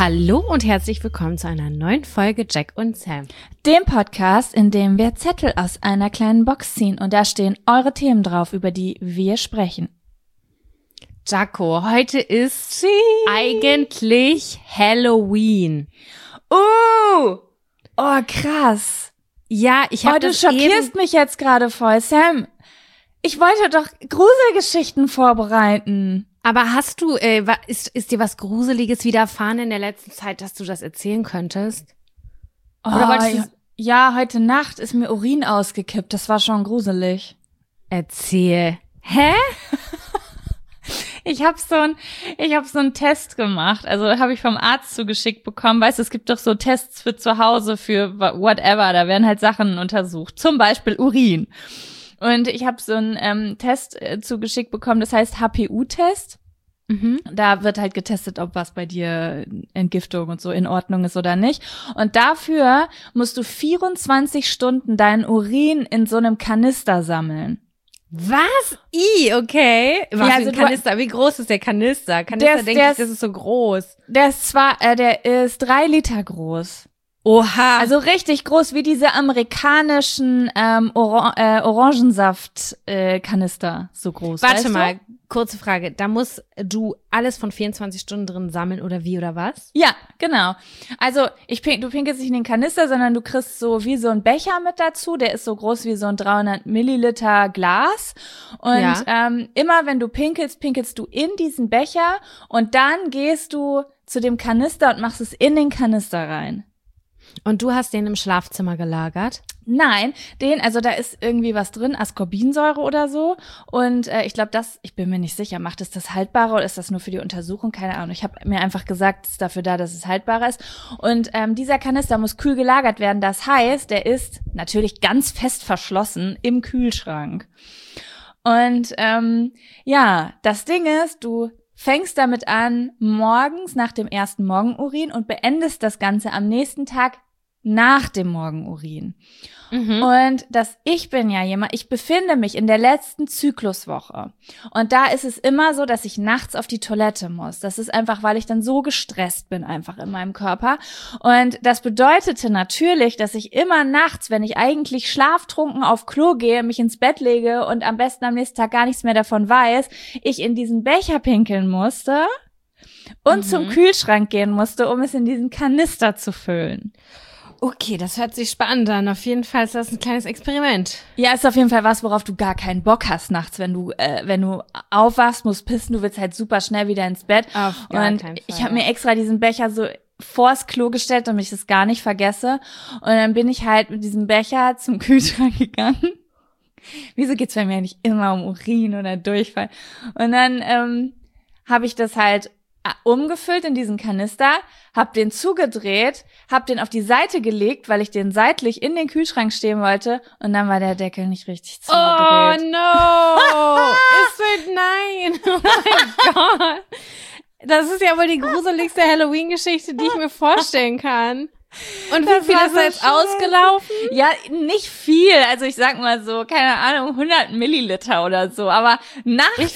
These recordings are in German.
Hallo und herzlich willkommen zu einer neuen Folge Jack und Sam. Dem Podcast, in dem wir Zettel aus einer kleinen Box ziehen und da stehen eure Themen drauf, über die wir sprechen. Jaco, heute ist eigentlich Halloween. Oh, krass. Ja, ich habe du schockierst mich jetzt gerade voll, Sam. Ich wollte doch Gruselgeschichten vorbereiten. Aber hast du, ist dir was Gruseliges widerfahren in der letzten Zeit, dass du das erzählen könntest? Oder wolltest du? Ja, heute Nacht ist mir Urin ausgekippt. Das war schon gruselig. Erzähl. Hä? Ich habe so einen Test gemacht. Also habe ich vom Arzt zugeschickt bekommen. Weißt du, es gibt doch so Tests für zu Hause, für whatever. Da werden halt Sachen untersucht. Zum Beispiel Urin. Und ich habe so einen Test zugeschickt bekommen, das heißt HPU-Test. Mhm. Da wird halt getestet, ob was bei dir Entgiftung und so in Ordnung ist oder nicht. Und dafür musst du 24 Stunden deinen Urin in so einem Kanister sammeln. Was? Okay. Was ja, also für ein Kanister? Wie groß ist der Kanister? Das ist so groß. Der ist 3 Liter groß. Oha. Also richtig groß, wie diese amerikanischen Orangensaft-Kanister, so groß. Warte mal, kurze Frage. Da musst du alles von 24 Stunden drin sammeln oder wie oder was? Ja, genau. Also du pinkelst nicht in den Kanister, sondern du kriegst so wie so ein Becher mit dazu. Der ist so groß wie so ein 300 Milliliter Glas. Und immer wenn du pinkelst du in diesen Becher und dann gehst du zu dem Kanister und machst es in den Kanister rein. Und du hast den im Schlafzimmer gelagert? Nein, da ist irgendwie was drin, Ascorbinsäure oder so. Und ich glaube, ich bin mir nicht sicher, macht es das haltbarer oder ist das nur für die Untersuchung? Keine Ahnung. Ich habe mir einfach gesagt, es ist dafür da, dass es haltbarer ist. Und dieser Kanister muss kühl gelagert werden. Das heißt, der ist natürlich ganz fest verschlossen im Kühlschrank. Und das Ding ist, du fängst damit an, morgens nach dem ersten Morgenurin und beendest das Ganze am nächsten Tag nach dem Morgenurin. Mhm. Und ich befinde mich in der letzten Zykluswoche. Und da ist es immer so, dass ich nachts auf die Toilette muss. Das ist einfach, weil ich dann so gestresst bin einfach in meinem Körper. Und das bedeutete natürlich, dass ich immer nachts, wenn ich eigentlich schlaftrunken auf Klo gehe, mich ins Bett lege und am besten am nächsten Tag gar nichts mehr davon weiß, ich in diesen Becher pinkeln musste und zum Kühlschrank gehen musste, um es in diesen Kanister zu füllen. Okay, das hört sich spannend an. Auf jeden Fall ist das ein kleines Experiment. Ja, ist auf jeden Fall was, worauf du gar keinen Bock hast nachts, wenn du aufwachst, musst pissen, du willst halt super schnell wieder ins Bett. Auf gar keinen Fall. Ich habe mir extra diesen Becher so vors Klo gestellt, damit ich das gar nicht vergesse. Und dann bin ich halt mit diesem Becher zum Kühlschrank gegangen. Wieso geht's bei mir nicht immer um Urin oder Durchfall? Und dann habe ich das halt umgefüllt in diesen Kanister, hab den zugedreht, hab den auf die Seite gelegt, weil ich den seitlich in den Kühlschrank stehen wollte und dann war der Deckel nicht richtig zugedreht. Oh no! Nein! Oh mein Gott! Das ist ja wohl die gruseligste Halloween-Geschichte, die ich mir vorstellen kann. Und wie viel ist da jetzt ausgelaufen? Ja, nicht viel. Also ich sag mal so, keine Ahnung, 100 Milliliter oder so. Aber nachts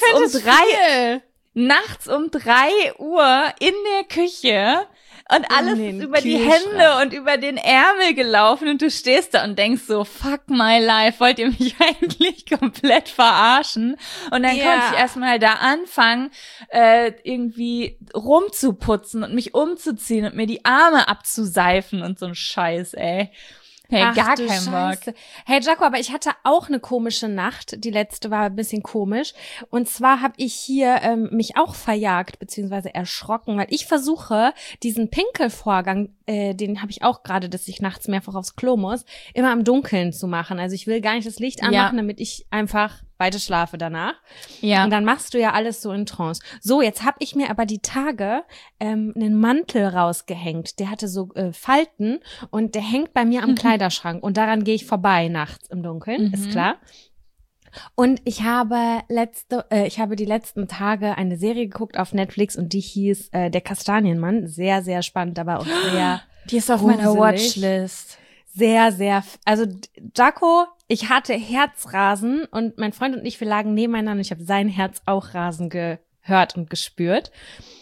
um 3 Uhr in der Küche und alles ist über die Hände und über den Ärmel gelaufen und du stehst da und denkst so, fuck my life, wollt ihr mich eigentlich komplett verarschen? Und dann konnte ich erstmal da anfangen, irgendwie rumzuputzen und mich umzuziehen und mir die Arme abzuseifen und so ein Scheiß, ey. Hey, gar kein Bock. Hey, Jaco, aber ich hatte auch eine komische Nacht. Die letzte war ein bisschen komisch. Und zwar habe ich hier mich auch verjagt, beziehungsweise erschrocken, weil ich versuche, diesen Pinkelvorgang, den habe ich auch gerade, dass ich nachts mehrfach aufs Klo muss, immer im Dunkeln zu machen. Also ich will gar nicht das Licht anmachen, damit ich einfach weiter schlafe danach. Ja. Und dann machst du ja alles so in Trance. So, jetzt habe ich mir aber die Tage einen Mantel rausgehängt. Der hatte so Falten und der hängt bei mir am Kleiderschrank. Und daran gehe ich vorbei nachts im Dunkeln, ist klar. Und ich habe die letzten Tage eine Serie geguckt auf Netflix und die hieß Der Kastanienmann. Sehr, sehr spannend, aber auch sehr Die ist auf meiner Watchlist. Sehr, sehr, also Jaco, ich hatte Herzrasen und mein Freund und ich, wir lagen nebeneinander und ich habe sein Herz auch rasen gehört und gespürt.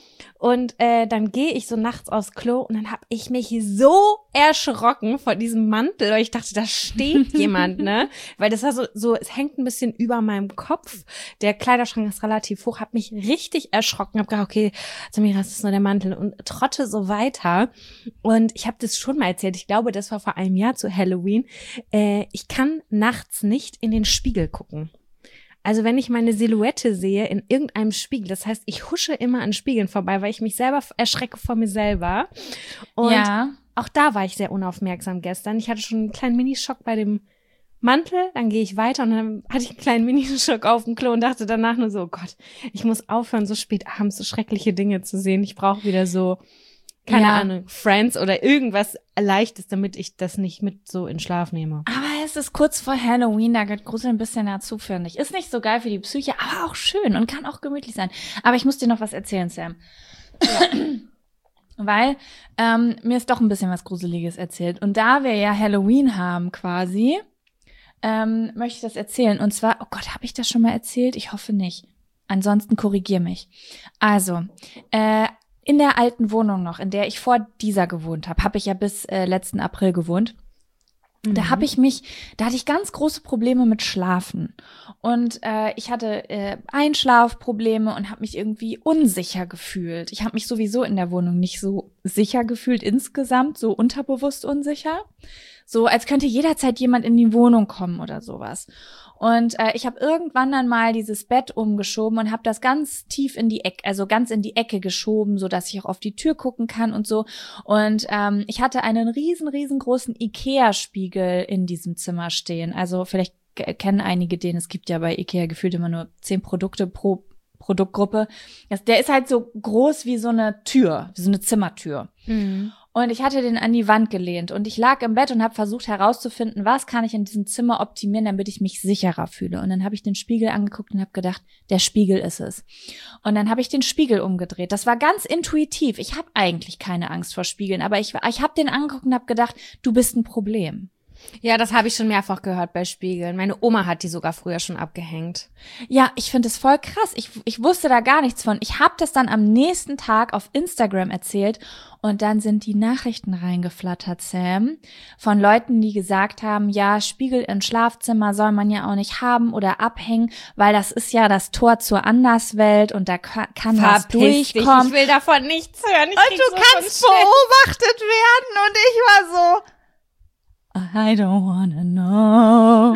Und dann gehe ich so nachts aufs Klo und dann habe ich mich so erschrocken vor diesem Mantel, weil ich dachte, da steht jemand, ne? Weil das war so, es hängt ein bisschen über meinem Kopf. Der Kleiderschrank ist relativ hoch, habe mich richtig erschrocken, habe gedacht, okay, Samira, das ist nur der Mantel und trotte so weiter. Und ich habe das schon mal erzählt, ich glaube, das war vor einem Jahr zu Halloween. Ich kann nachts nicht in den Spiegel gucken. Also wenn ich meine Silhouette sehe in irgendeinem Spiegel, das heißt, ich husche immer an Spiegeln vorbei, weil ich mich selber erschrecke vor mir selber. Und auch da war ich sehr unaufmerksam gestern. Ich hatte schon einen kleinen Minischock bei dem Mantel, dann gehe ich weiter und dann hatte ich einen kleinen Minischock auf dem Klo und dachte danach nur so, oh Gott, ich muss aufhören, so spät abends so schreckliche Dinge zu sehen. Ich brauche wieder so, keine Ahnung, Friends oder irgendwas Leichtes, damit ich das nicht mit so in Schlaf nehme. Aber es ist kurz vor Halloween, da gehört Grusel ein bisschen dazu, finde ich. Ist nicht so geil für die Psyche, aber auch schön und kann auch gemütlich sein. Aber ich muss dir noch was erzählen, Sam. Ja. Weil mir ist doch ein bisschen was Gruseliges erzählt. Und da wir ja Halloween haben quasi, möchte ich das erzählen. Und zwar, oh Gott, habe ich das schon mal erzählt? Ich hoffe nicht. Ansonsten korrigier mich. Also, in der alten Wohnung noch, in der ich vor dieser gewohnt habe ich ja bis letzten April gewohnt. Da hatte ich ganz große Probleme mit Schlafen. Und ich hatte Einschlafprobleme und habe mich irgendwie unsicher gefühlt. Ich habe mich sowieso in der Wohnung nicht so sicher gefühlt insgesamt, so unterbewusst unsicher. So als könnte jederzeit jemand in die Wohnung kommen oder sowas. Und ich habe irgendwann dann mal dieses Bett umgeschoben und habe das ganz tief in die Ecke, also ganz in die Ecke geschoben, so dass ich auch auf die Tür gucken kann und so. Und ich hatte einen riesengroßen Ikea-Spiegel in diesem Zimmer stehen. Also vielleicht kennen einige den. Es gibt ja bei Ikea gefühlt immer nur 10 Produkte pro Produktgruppe. Der ist halt so groß wie so eine Tür, wie so eine Zimmertür. Mhm. Und ich hatte den an die Wand gelehnt und ich lag im Bett und habe versucht herauszufinden, was kann ich in diesem Zimmer optimieren, damit ich mich sicherer fühle. Und dann habe ich den Spiegel angeguckt und habe gedacht, der Spiegel ist es. Und dann habe ich den Spiegel umgedreht. Das war ganz intuitiv. Ich habe eigentlich keine Angst vor Spiegeln, aber ich habe den angeguckt und habe gedacht, du bist ein Problem. Ja, das habe ich schon mehrfach gehört bei Spiegeln. Meine Oma hat die sogar früher schon abgehängt. Ja, ich finde es voll krass. Ich wusste da gar nichts von. Ich habe das dann am nächsten Tag auf Instagram erzählt und dann sind die Nachrichten reingeflattert, Sam, von Leuten, die gesagt haben, ja, Spiegel im Schlafzimmer soll man ja auch nicht haben oder abhängen, weil das ist ja das Tor zur Anderswelt und da kann was durchkommen. Ich will davon nichts hören. Und du kannst beobachtet werden und ich war so, I don't wanna know.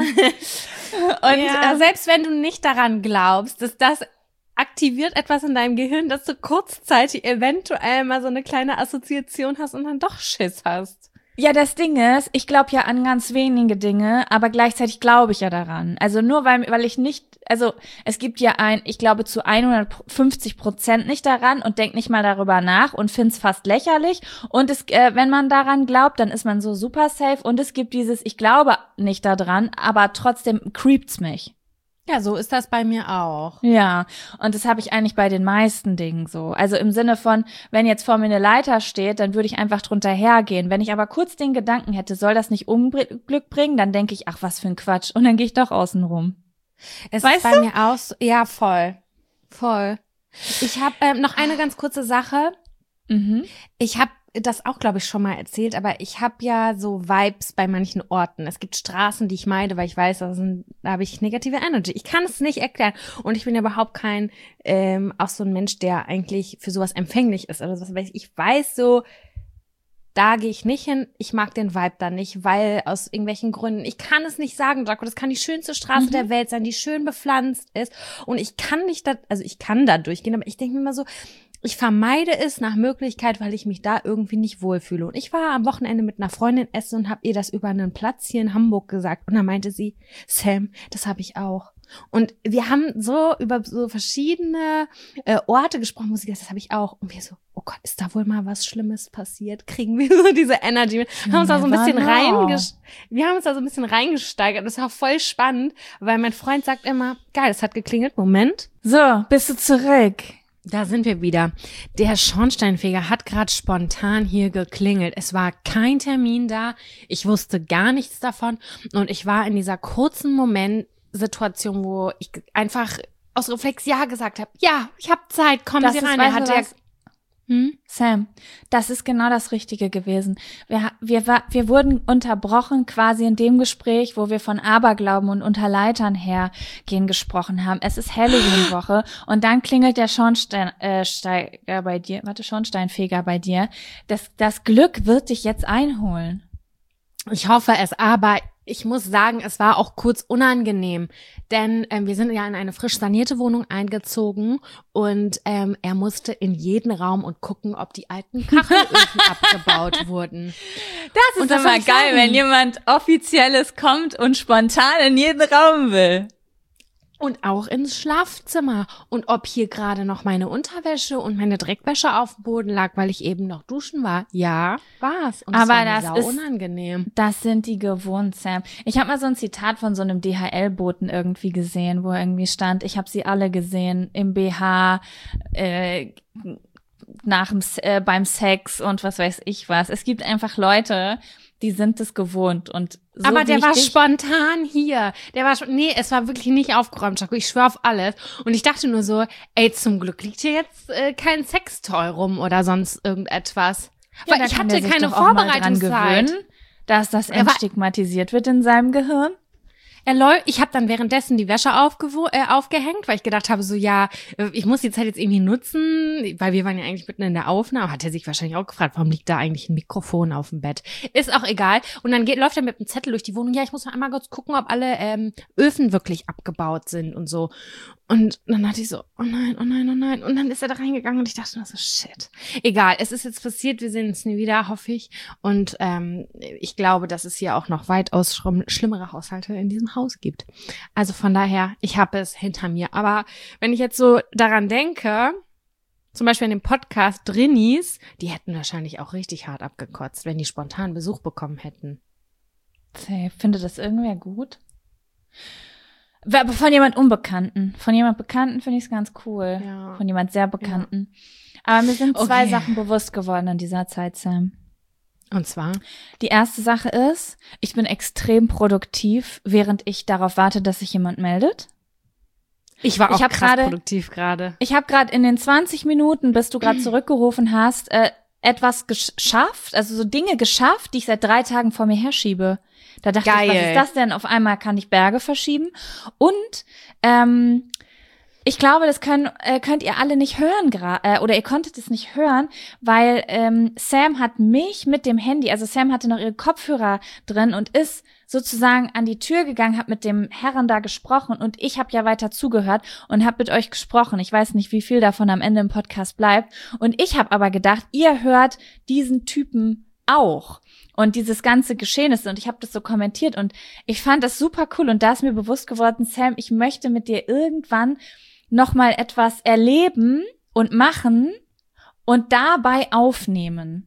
Und selbst wenn du nicht daran glaubst, dass das aktiviert etwas in deinem Gehirn, dass du kurzzeitig eventuell mal so eine kleine Assoziation hast und dann doch Schiss hast. Ja, das Ding ist, ich glaube ja an ganz wenige Dinge, aber gleichzeitig glaube ich ja daran. Also nur weil ich nicht, also es gibt ja ich glaube zu 150% nicht daran und denk nicht mal darüber nach und find's fast lächerlich. Und wenn man daran glaubt, dann ist man so super safe. Und es gibt dieses, ich glaube nicht daran, aber trotzdem creept's mich. Ja, so ist das bei mir auch. Ja, und das habe ich eigentlich bei den meisten Dingen so. Also im Sinne von, wenn jetzt vor mir eine Leiter steht, dann würde ich einfach drunter hergehen. Wenn ich aber kurz den Gedanken hätte, soll das nicht Unglück bringen, dann denke ich, ach, was für ein Quatsch. Und dann gehe ich doch außen rum. Es ist bei mir auch so, ja, voll. Ich habe noch eine ganz kurze Sache. Ich habe das auch, glaube ich, schon mal erzählt, aber ich habe ja so Vibes bei manchen Orten. Es gibt Straßen, die ich meide, weil ich weiß, da habe ich negative Energy. Ich kann es nicht erklären. Und ich bin ja überhaupt kein, auch so ein Mensch, der eigentlich für sowas empfänglich ist. Also ich weiß so, da gehe ich nicht hin. Ich mag den Vibe da nicht, weil aus irgendwelchen Gründen, ich kann es nicht sagen, Draco, das kann die schönste Straße der Welt sein, die schön bepflanzt ist. Und ich kann nicht ich kann da durchgehen, aber ich denke mir immer so, ich vermeide es nach Möglichkeit, weil ich mich da irgendwie nicht wohlfühle. Und ich war am Wochenende mit einer Freundin essen und habe ihr das über einen Platz hier in Hamburg gesagt. Und dann meinte sie, Sam, das habe ich auch. Und wir haben so über so verschiedene Orte gesprochen, wo sie gesagt, das habe ich auch. Und wir so, oh Gott, ist da wohl mal was Schlimmes passiert? Kriegen wir so diese Energy? Wir haben uns da so ein bisschen reingesteigert. Das war voll spannend, weil mein Freund sagt immer, geil, es hat geklingelt. Moment. So, bist du zurück? Da sind wir wieder. Der Schornsteinfeger hat gerade spontan hier geklingelt. Es war kein Termin da. Ich wusste gar nichts davon. Und ich war in dieser kurzen Situation, wo ich einfach aus Reflex ja gesagt habe. Ja, ich habe Zeit, kommen Sie rein. Sam, das ist genau das Richtige gewesen. Wir wurden unterbrochen quasi in dem Gespräch, wo wir von Aberglauben und unter Leitern hergehen gesprochen haben. Es ist Halloween-Woche und dann klingelt der Schornsteinfeger bei dir. Das Glück wird dich jetzt einholen. Ich hoffe es, aber ich muss sagen, es war auch kurz unangenehm, denn wir sind ja in eine frisch sanierte Wohnung eingezogen und er musste in jeden Raum und gucken, ob die alten Kachelöfen abgebaut wurden. Das ist immer geil, wenn jemand Offizielles kommt und spontan in jeden Raum will. Und auch ins Schlafzimmer. Und ob hier gerade noch meine Unterwäsche und meine Dreckwäsche auf dem Boden lag, weil ich eben noch duschen war. Ja, war's. Und aber das war unangenehm. Das sind die gewohnt, Sam. Ich habe mal so ein Zitat von so einem DHL-Boten irgendwie gesehen, wo irgendwie stand, ich habe sie alle gesehen im BH, beim Sex und was weiß ich was. Es gibt einfach Leute, die sind es gewohnt und so. Aber der war spontan hier. Es war wirklich nicht aufgeräumt, Jaco. Ich schwöre auf alles. Und ich dachte nur so, ey, zum Glück liegt hier jetzt kein Sextoy rum oder sonst irgendetwas. Ja, weil ich hatte keine Vorbereitungszeit. Dass das entstigmatisiert wird in seinem Gehirn. Ich habe dann währenddessen die Wäsche aufgehängt, weil ich gedacht habe, so ja, ich muss die Zeit jetzt irgendwie nutzen, weil wir waren ja eigentlich mitten in der Aufnahme. Hat er sich wahrscheinlich auch gefragt, warum liegt da eigentlich ein Mikrofon auf dem Bett? Ist auch egal. Und dann läuft er mit einem Zettel durch die Wohnung. Ja, ich muss noch einmal kurz gucken, ob alle Öfen wirklich abgebaut sind und so. Und dann dachte ich so, oh nein, oh nein, oh nein. Und dann ist er da reingegangen und ich dachte nur so, shit. Egal, es ist jetzt passiert, wir sehen uns nie wieder, hoffe ich. Und ich glaube, dass es hier auch noch weitaus schlimmere Haushalte in diesem Haus gibt. Also von daher, ich habe es hinter mir. Aber wenn ich jetzt so daran denke, zum Beispiel in dem Podcast Drinnies, die hätten wahrscheinlich auch richtig hart abgekotzt, wenn die spontan Besuch bekommen hätten. Ich finde das irgendwer gut. Aber von jemand Unbekannten. Von jemand Bekannten finde ich es ganz cool. Ja. Von jemand sehr Bekannten. Ja. Aber mir sind zwei Sachen bewusst geworden in dieser Zeit, Sam. Und zwar? Die erste Sache ist, ich bin extrem produktiv, während ich darauf warte, dass sich jemand meldet. Ich war auch krass produktiv gerade. Ich habe gerade in den 20 Minuten, bis du gerade zurückgerufen hast, etwas geschafft, also so Dinge geschafft, die ich seit 3 Tagen vor mir herschiebe. Da dachte ich, was ist das denn? Auf einmal kann ich Berge verschieben. Und ich glaube, das könnt ihr alle nicht hören oder ihr konntet es nicht hören, weil Sam hat mich mit dem Handy, also Sam hatte noch ihre Kopfhörer drin und ist sozusagen an die Tür gegangen, hat mit dem Herrn da gesprochen und ich habe ja weiter zugehört und habe mit euch gesprochen. Ich weiß nicht, wie viel davon am Ende im Podcast bleibt. Und ich habe aber gedacht, ihr hört diesen Typen auch. Und dieses ganze Geschehnis, und ich habe das so kommentiert und ich fand das super cool und da ist mir bewusst geworden, Sam, ich möchte mit dir irgendwann nochmal etwas erleben und machen und dabei aufnehmen.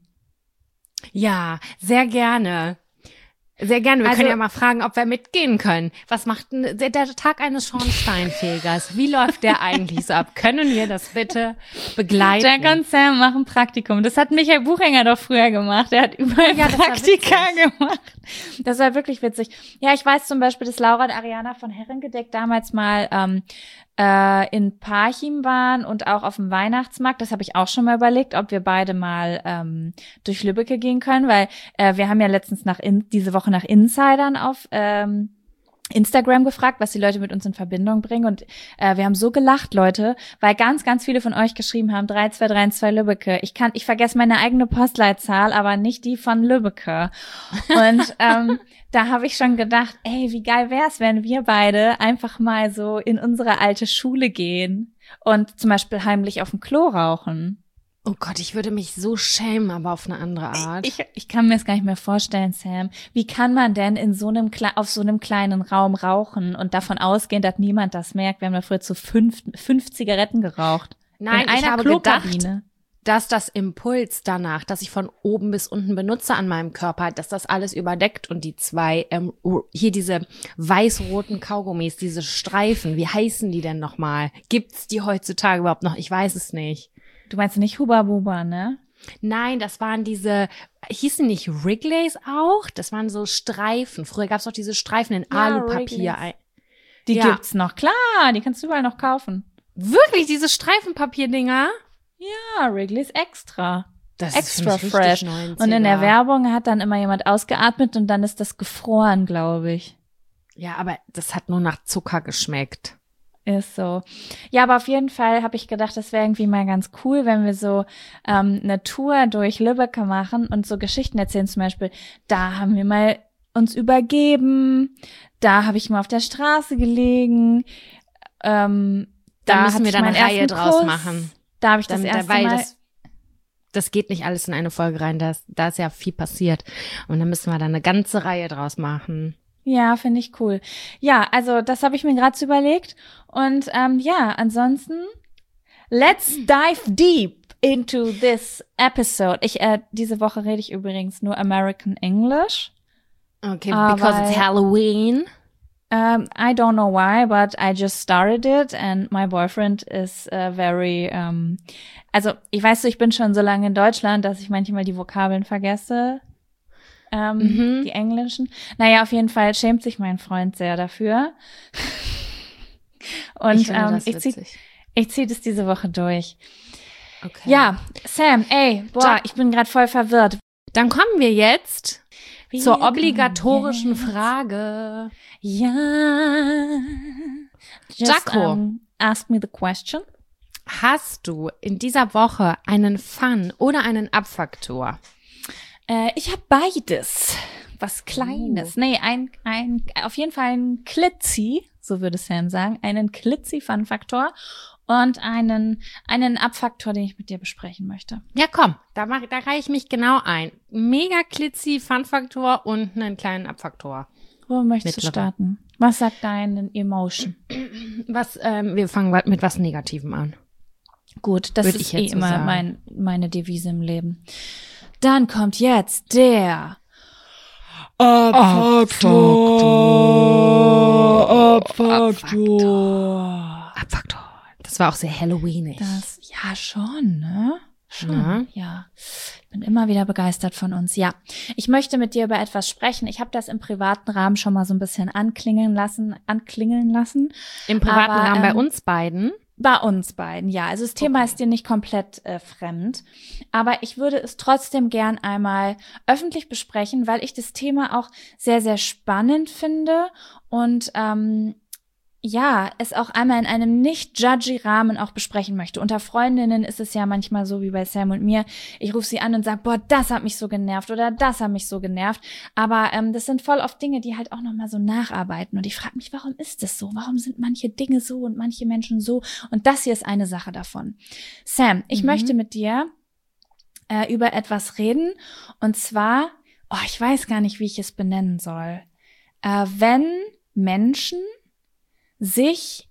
Ja, sehr gerne. Sehr gerne. Wir können ja mal fragen, ob wir mitgehen können. Was macht denn der Tag eines Schornsteinfegers? Wie läuft der eigentlich so ab? Können wir das bitte begleiten? Jack und Sam machen Praktikum. Das hat Michael Buchinger doch früher gemacht. Er hat überall Praktika gemacht. Das war wirklich witzig. Ja, ich weiß zum Beispiel, dass Laura und Ariana von Herrengedeck damals mal in Parchim waren und auch auf dem Weihnachtsmarkt. Das habe ich auch schon mal überlegt, ob wir beide mal durch Lübbecke gehen können, weil wir haben ja letztens diese Woche nach Insidern auf Instagram gefragt, was die Leute mit uns in Verbindung bringen und wir haben so gelacht, Leute, weil ganz, ganz viele von euch geschrieben haben, 3232 Lübbecke. Ich vergesse meine eigene Postleitzahl, aber nicht die von Lübbecke. Und da habe ich schon gedacht, ey, wie geil wär's, wenn wir beide einfach mal so in unsere alte Schule gehen und zum Beispiel heimlich auf dem Klo rauchen. Oh Gott, ich würde mich so schämen, aber auf eine andere Art. Ich kann mir das gar nicht mehr vorstellen, Sam. Wie kann man denn auf so einem kleinen Raum rauchen und davon ausgehen, dass niemand das merkt? Wir haben ja früher zu 5 Zigaretten geraucht. Nein, ich habe gedacht, dass das Impuls danach, dass ich von oben bis unten benutze an meinem Körper, dass das alles überdeckt und die 2, hier diese weiß-roten Kaugummis, diese Streifen, wie heißen die denn nochmal? Gibt's die heutzutage überhaupt noch? Ich weiß es nicht. Du meinst nicht Huba Buba, ne? Nein, das waren hießen nicht Wrigley's auch? Das waren so Streifen. Früher gab's auch diese Streifen in Alupapier. Die gibt's noch, klar, die kannst du überall noch kaufen. Wirklich, diese Streifenpapierdinger? Ja, Wrigley's Extra. Das Extra ist fresh. 90er. Und in der Werbung hat dann immer jemand ausgeatmet und dann ist das gefroren, glaube ich. Ja, aber das hat nur nach Zucker geschmeckt. Ist so. Ja, aber auf jeden Fall habe ich gedacht, das wäre irgendwie mal ganz cool, wenn wir so eine Tour durch Lübeck machen und so Geschichten erzählen. Zum Beispiel, da haben wir mal uns übergeben, da habe ich mal auf der Straße gelegen, da müssen hatte wir ich dann meinen eine Reihe ersten draus Kuss. machen. Da habe ich das erste Mal... Das geht nicht alles in eine Folge rein, da ist ja viel passiert. Und dann müssen wir da eine ganze Reihe draus machen. Ja, finde ich cool. Ja, also das habe ich mir gerade so überlegt. Und ja, ansonsten, let's dive deep into this episode. Diese Woche rede ich übrigens nur American English. Okay, because it's Halloween. I don't know why, but I just started it and my boyfriend is very, also ich weiß so, ich bin schon so lange in Deutschland, dass ich manchmal die Vokabeln vergesse. Die englischen. Naja, auf jeden Fall schämt sich mein Freund sehr dafür. Und ich zieh das diese Woche durch. Okay. Ja, Sam, ich bin gerade voll verwirrt. Dann kommen wir jetzt zur obligatorischen Frage. Ja. Jaco, ask me the question. Hast du in dieser Woche einen Fun oder einen Abfaktor? Ich habe beides. Was Kleines. Nee, auf jeden Fall ein Klitzi, so würde Sam sagen, einen Klitzi-Fun-Faktor und einen Abfaktor, den ich mit dir besprechen möchte. Ja, komm, da reihe ich mich genau ein. Mega Klitzi, Fun-Faktor und einen kleinen Abfaktor. Wo möchtest du starten? Was sagt deine Emotion? Wir fangen mit was Negativem an. Gut, das ist immer meine Devise im Leben. Dann kommt jetzt der Abfaktor. Das war auch sehr Halloweenig. Ja, schon, ne? Schon, ja. Ich bin immer wieder begeistert von uns. Ja, ich möchte mit dir über etwas sprechen. Ich habe das im privaten Rahmen schon mal so ein bisschen anklingeln lassen. Im privaten Rahmen bei uns beiden? Bei uns beiden, ja. Also das Thema ist dir nicht komplett fremd. Aber ich würde es trotzdem gern einmal öffentlich besprechen, weil ich das Thema auch sehr, sehr spannend finde und es auch einmal in einem nicht-judgy Rahmen auch besprechen möchte. Unter Freundinnen ist es ja manchmal so wie bei Sam und mir. Ich rufe sie an und sage, boah, das hat mich so genervt oder das hat mich so genervt. Aber das sind voll oft Dinge, die halt auch nochmal so nacharbeiten. Und ich frage mich, warum ist das so? Warum sind manche Dinge so und manche Menschen so? Und das hier ist eine Sache davon. Sam, ich möchte mit dir über etwas reden. Und zwar, ich weiß gar nicht, wie ich es benennen soll. Wenn Menschen sich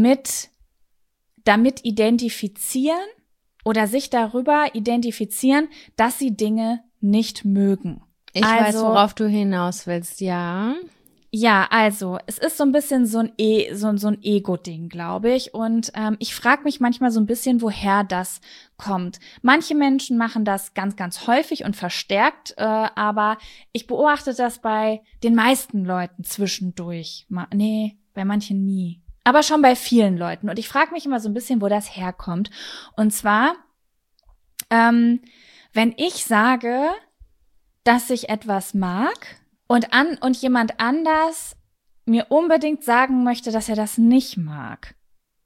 damit identifizieren oder sich darüber identifizieren, dass sie Dinge nicht mögen. Ich weiß, worauf du hinaus willst, ja. Ja, also es ist so ein bisschen so ein Ego-Ding, glaube ich. Und ich frage mich manchmal so ein bisschen, woher das kommt. Manche Menschen machen das ganz, ganz häufig und verstärkt, aber ich beobachte das bei den meisten Leuten zwischendurch. Bei manchen nie. Aber schon bei vielen Leuten. Und ich frage mich immer so ein bisschen, wo das herkommt. Und zwar, wenn ich sage, dass ich etwas mag und jemand anders mir unbedingt sagen möchte, dass er das nicht mag.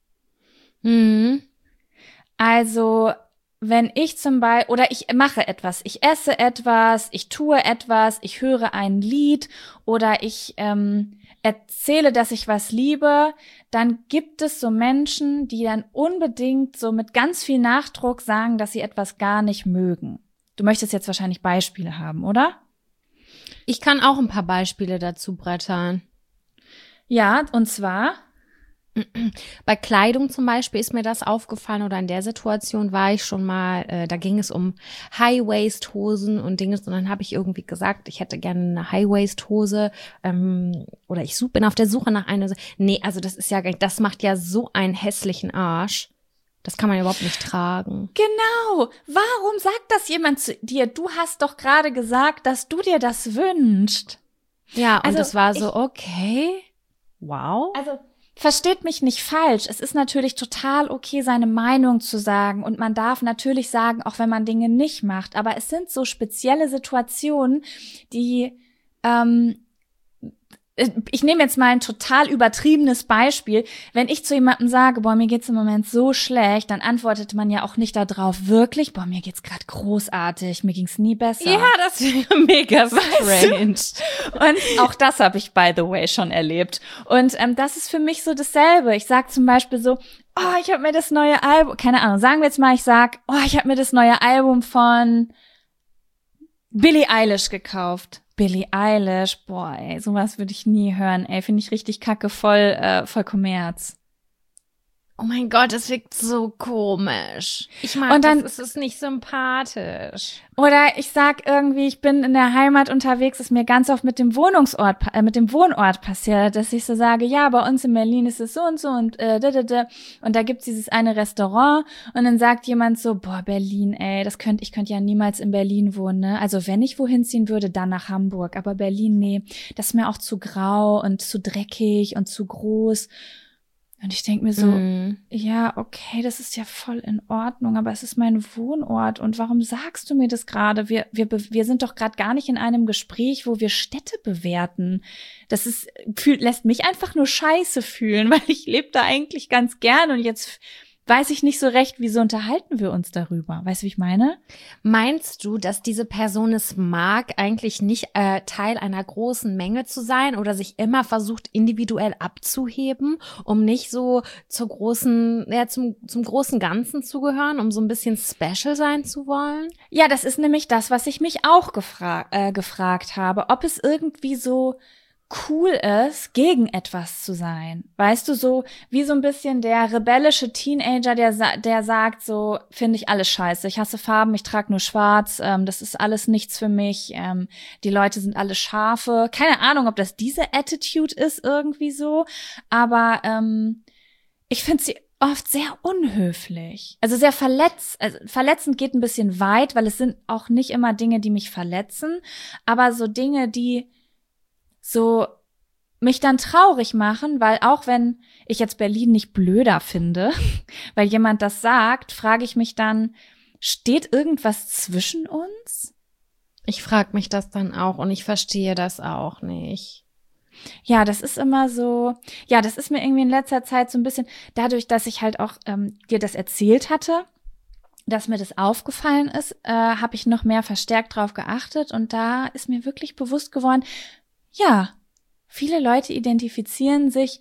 Also, wenn ich oder ich mache etwas, ich esse etwas, ich tue etwas, ich höre ein Lied oder ich erzähle, dass ich was liebe, dann gibt es so Menschen, die dann unbedingt so mit ganz viel Nachdruck sagen, dass sie etwas gar nicht mögen. Du möchtest jetzt wahrscheinlich Beispiele haben, oder? Ich kann auch ein paar Beispiele dazu brettern. Ja, und zwar? Bei Kleidung zum Beispiel ist mir das aufgefallen oder in der Situation war ich schon mal, da ging es um High-Waist-Hosen und Dinge und dann habe ich irgendwie gesagt, ich hätte gerne eine High-Waist-Hose oder ich bin auf der Suche nach einer. Nee, also das macht ja so einen hässlichen Arsch. Das kann man ja überhaupt nicht tragen. Genau. Warum sagt das jemand zu dir? Du hast doch gerade gesagt, dass du dir das wünschst. Ja, und das war so, okay, wow. Also versteht mich nicht falsch. Es ist natürlich total okay, seine Meinung zu sagen. Und man darf natürlich sagen, auch wenn man Dinge nicht macht. Aber es sind so spezielle Situationen, die, ich nehme jetzt mal ein total übertriebenes Beispiel. Wenn ich zu jemandem sage, boah, mir geht's im Moment so schlecht, dann antwortet man ja auch nicht darauf, wirklich, boah, mir geht's gerade großartig, mir ging's nie besser. Ja, das wäre mega strange. Und auch das habe ich, by the way, schon erlebt. Und das ist für mich so dasselbe. Ich sag zum Beispiel so, oh, ich habe mir das neue Album, keine Ahnung, sagen wir jetzt mal, ich sag, oh, ich habe mir das neue Album von Billie Eilish gekauft. Billie Eilish, boah, ey, sowas würde ich nie hören, ey, finde ich richtig kacke, voll Kommerz. Oh mein Gott, das wirkt so komisch. Ich mag und dann, das ist nicht sympathisch. Oder ich sag irgendwie, ich bin in der Heimat unterwegs, ist mir ganz oft mit dem Wohnort passiert, dass ich so sage, ja, bei uns in Berlin ist es so und so und und da gibt's dieses eine Restaurant und dann sagt jemand so, boah, Berlin, ey, ich könnte ja niemals in Berlin wohnen, ne? Also wenn ich wohin ziehen würde, dann nach Hamburg, aber Berlin, nee, das ist mir auch zu grau und zu dreckig und zu groß. Und ich denke mir so, ja, okay, das ist ja voll in Ordnung, aber es ist mein Wohnort und warum sagst du mir das gerade? Wir sind doch gerade gar nicht in einem Gespräch, wo wir Städte bewerten. Lässt mich einfach nur scheiße fühlen, weil ich lebe da eigentlich ganz gern und jetzt weiß ich nicht so recht, wieso unterhalten wir uns darüber? Weißt du, wie ich meine? Meinst du, dass diese Person es mag, eigentlich nicht Teil einer großen Menge zu sein oder sich immer versucht, individuell abzuheben, um nicht so zum großen Ganzen zu gehören, um so ein bisschen special sein zu wollen? Ja, das ist nämlich das, was ich mich auch gefragt habe, ob es irgendwie so cool ist, gegen etwas zu sein. Weißt du, so wie so ein bisschen der rebellische Teenager, der sagt so, finde ich alles scheiße, ich hasse Farben, ich trage nur schwarz, das ist alles nichts für mich, die Leute sind alle Schafe. Keine Ahnung, ob das diese Attitude ist irgendwie so, aber ich finde sie oft sehr unhöflich. Also sehr verletzend geht ein bisschen weit, weil es sind auch nicht immer Dinge, die mich verletzen, aber so Dinge, die so mich dann traurig machen, weil auch wenn ich jetzt Berlin nicht blöder finde, weil jemand das sagt, frage ich mich dann, steht irgendwas zwischen uns? Ich frage mich das dann auch und ich verstehe das auch nicht. Ja, das ist immer so, ja, das ist mir irgendwie in letzter Zeit so ein bisschen, dadurch, dass ich halt auch dir das erzählt hatte, dass mir das aufgefallen ist, habe ich noch mehr verstärkt drauf geachtet und da ist mir wirklich bewusst geworden, ja, viele Leute identifizieren sich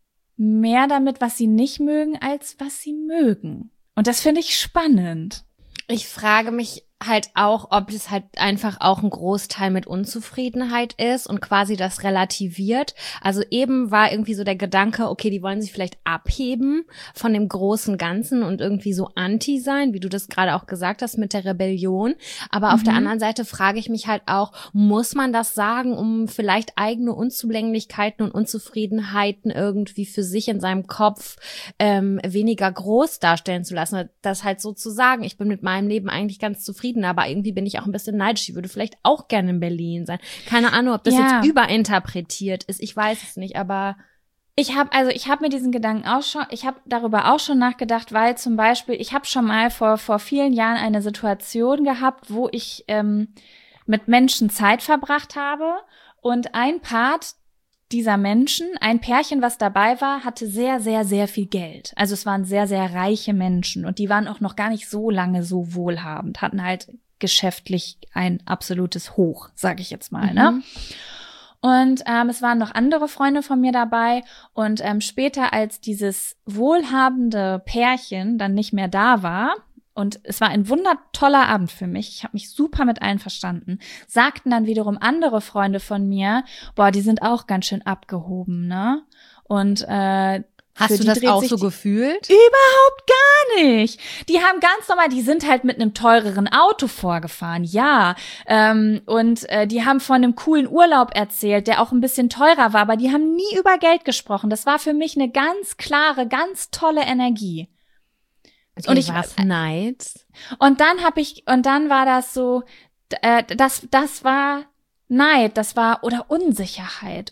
mehr damit, was sie nicht mögen, als was sie mögen. Und das finde ich spannend. Ich frage mich halt auch, ob es halt einfach auch ein Großteil mit Unzufriedenheit ist und quasi das relativiert. Also eben war irgendwie so der Gedanke, okay, die wollen sich vielleicht abheben von dem großen Ganzen und irgendwie so anti sein, wie du das gerade auch gesagt hast mit der Rebellion. Aber auf der anderen Seite frage ich mich halt auch, muss man das sagen, um vielleicht eigene Unzulänglichkeiten und Unzufriedenheiten irgendwie für sich in seinem Kopf weniger groß darstellen zu lassen? Das halt so zu sagen, ich bin mit meinem Leben eigentlich ganz zufrieden, aber irgendwie bin ich auch ein bisschen neidisch. Ich würde vielleicht auch gerne in Berlin sein. Keine Ahnung, ob das jetzt überinterpretiert ist. Ich weiß es nicht, aber ich habe mir diesen Gedanken ich habe darüber auch schon nachgedacht, weil zum Beispiel, ich habe schon mal vor vielen Jahren eine Situation gehabt, wo ich mit Menschen Zeit verbracht habe und ein Part dieser Menschen, ein Pärchen, was dabei war, hatte sehr, sehr, sehr viel Geld. Also es waren sehr, sehr reiche Menschen und die waren auch noch gar nicht so lange so wohlhabend, hatten halt geschäftlich ein absolutes Hoch, sage ich jetzt mal, ne? Und es waren noch andere Freunde von mir dabei und später, als dieses wohlhabende Pärchen dann nicht mehr da war, und es war ein wundertoller Abend für mich. Ich habe mich super mit allen verstanden. Sagten dann wiederum andere Freunde von mir, boah, die sind auch ganz schön abgehoben, ne? Und hast du das auch so gefühlt? Überhaupt gar nicht. Die haben ganz normal, die sind halt mit einem teureren Auto vorgefahren, ja. Und die haben von einem coolen Urlaub erzählt, der auch ein bisschen teurer war, aber die haben nie über Geld gesprochen. Das war für mich eine ganz klare, ganz tolle Energie. Okay, und ich war's Neid. Und dann war das so, das war Neid, oder Unsicherheit.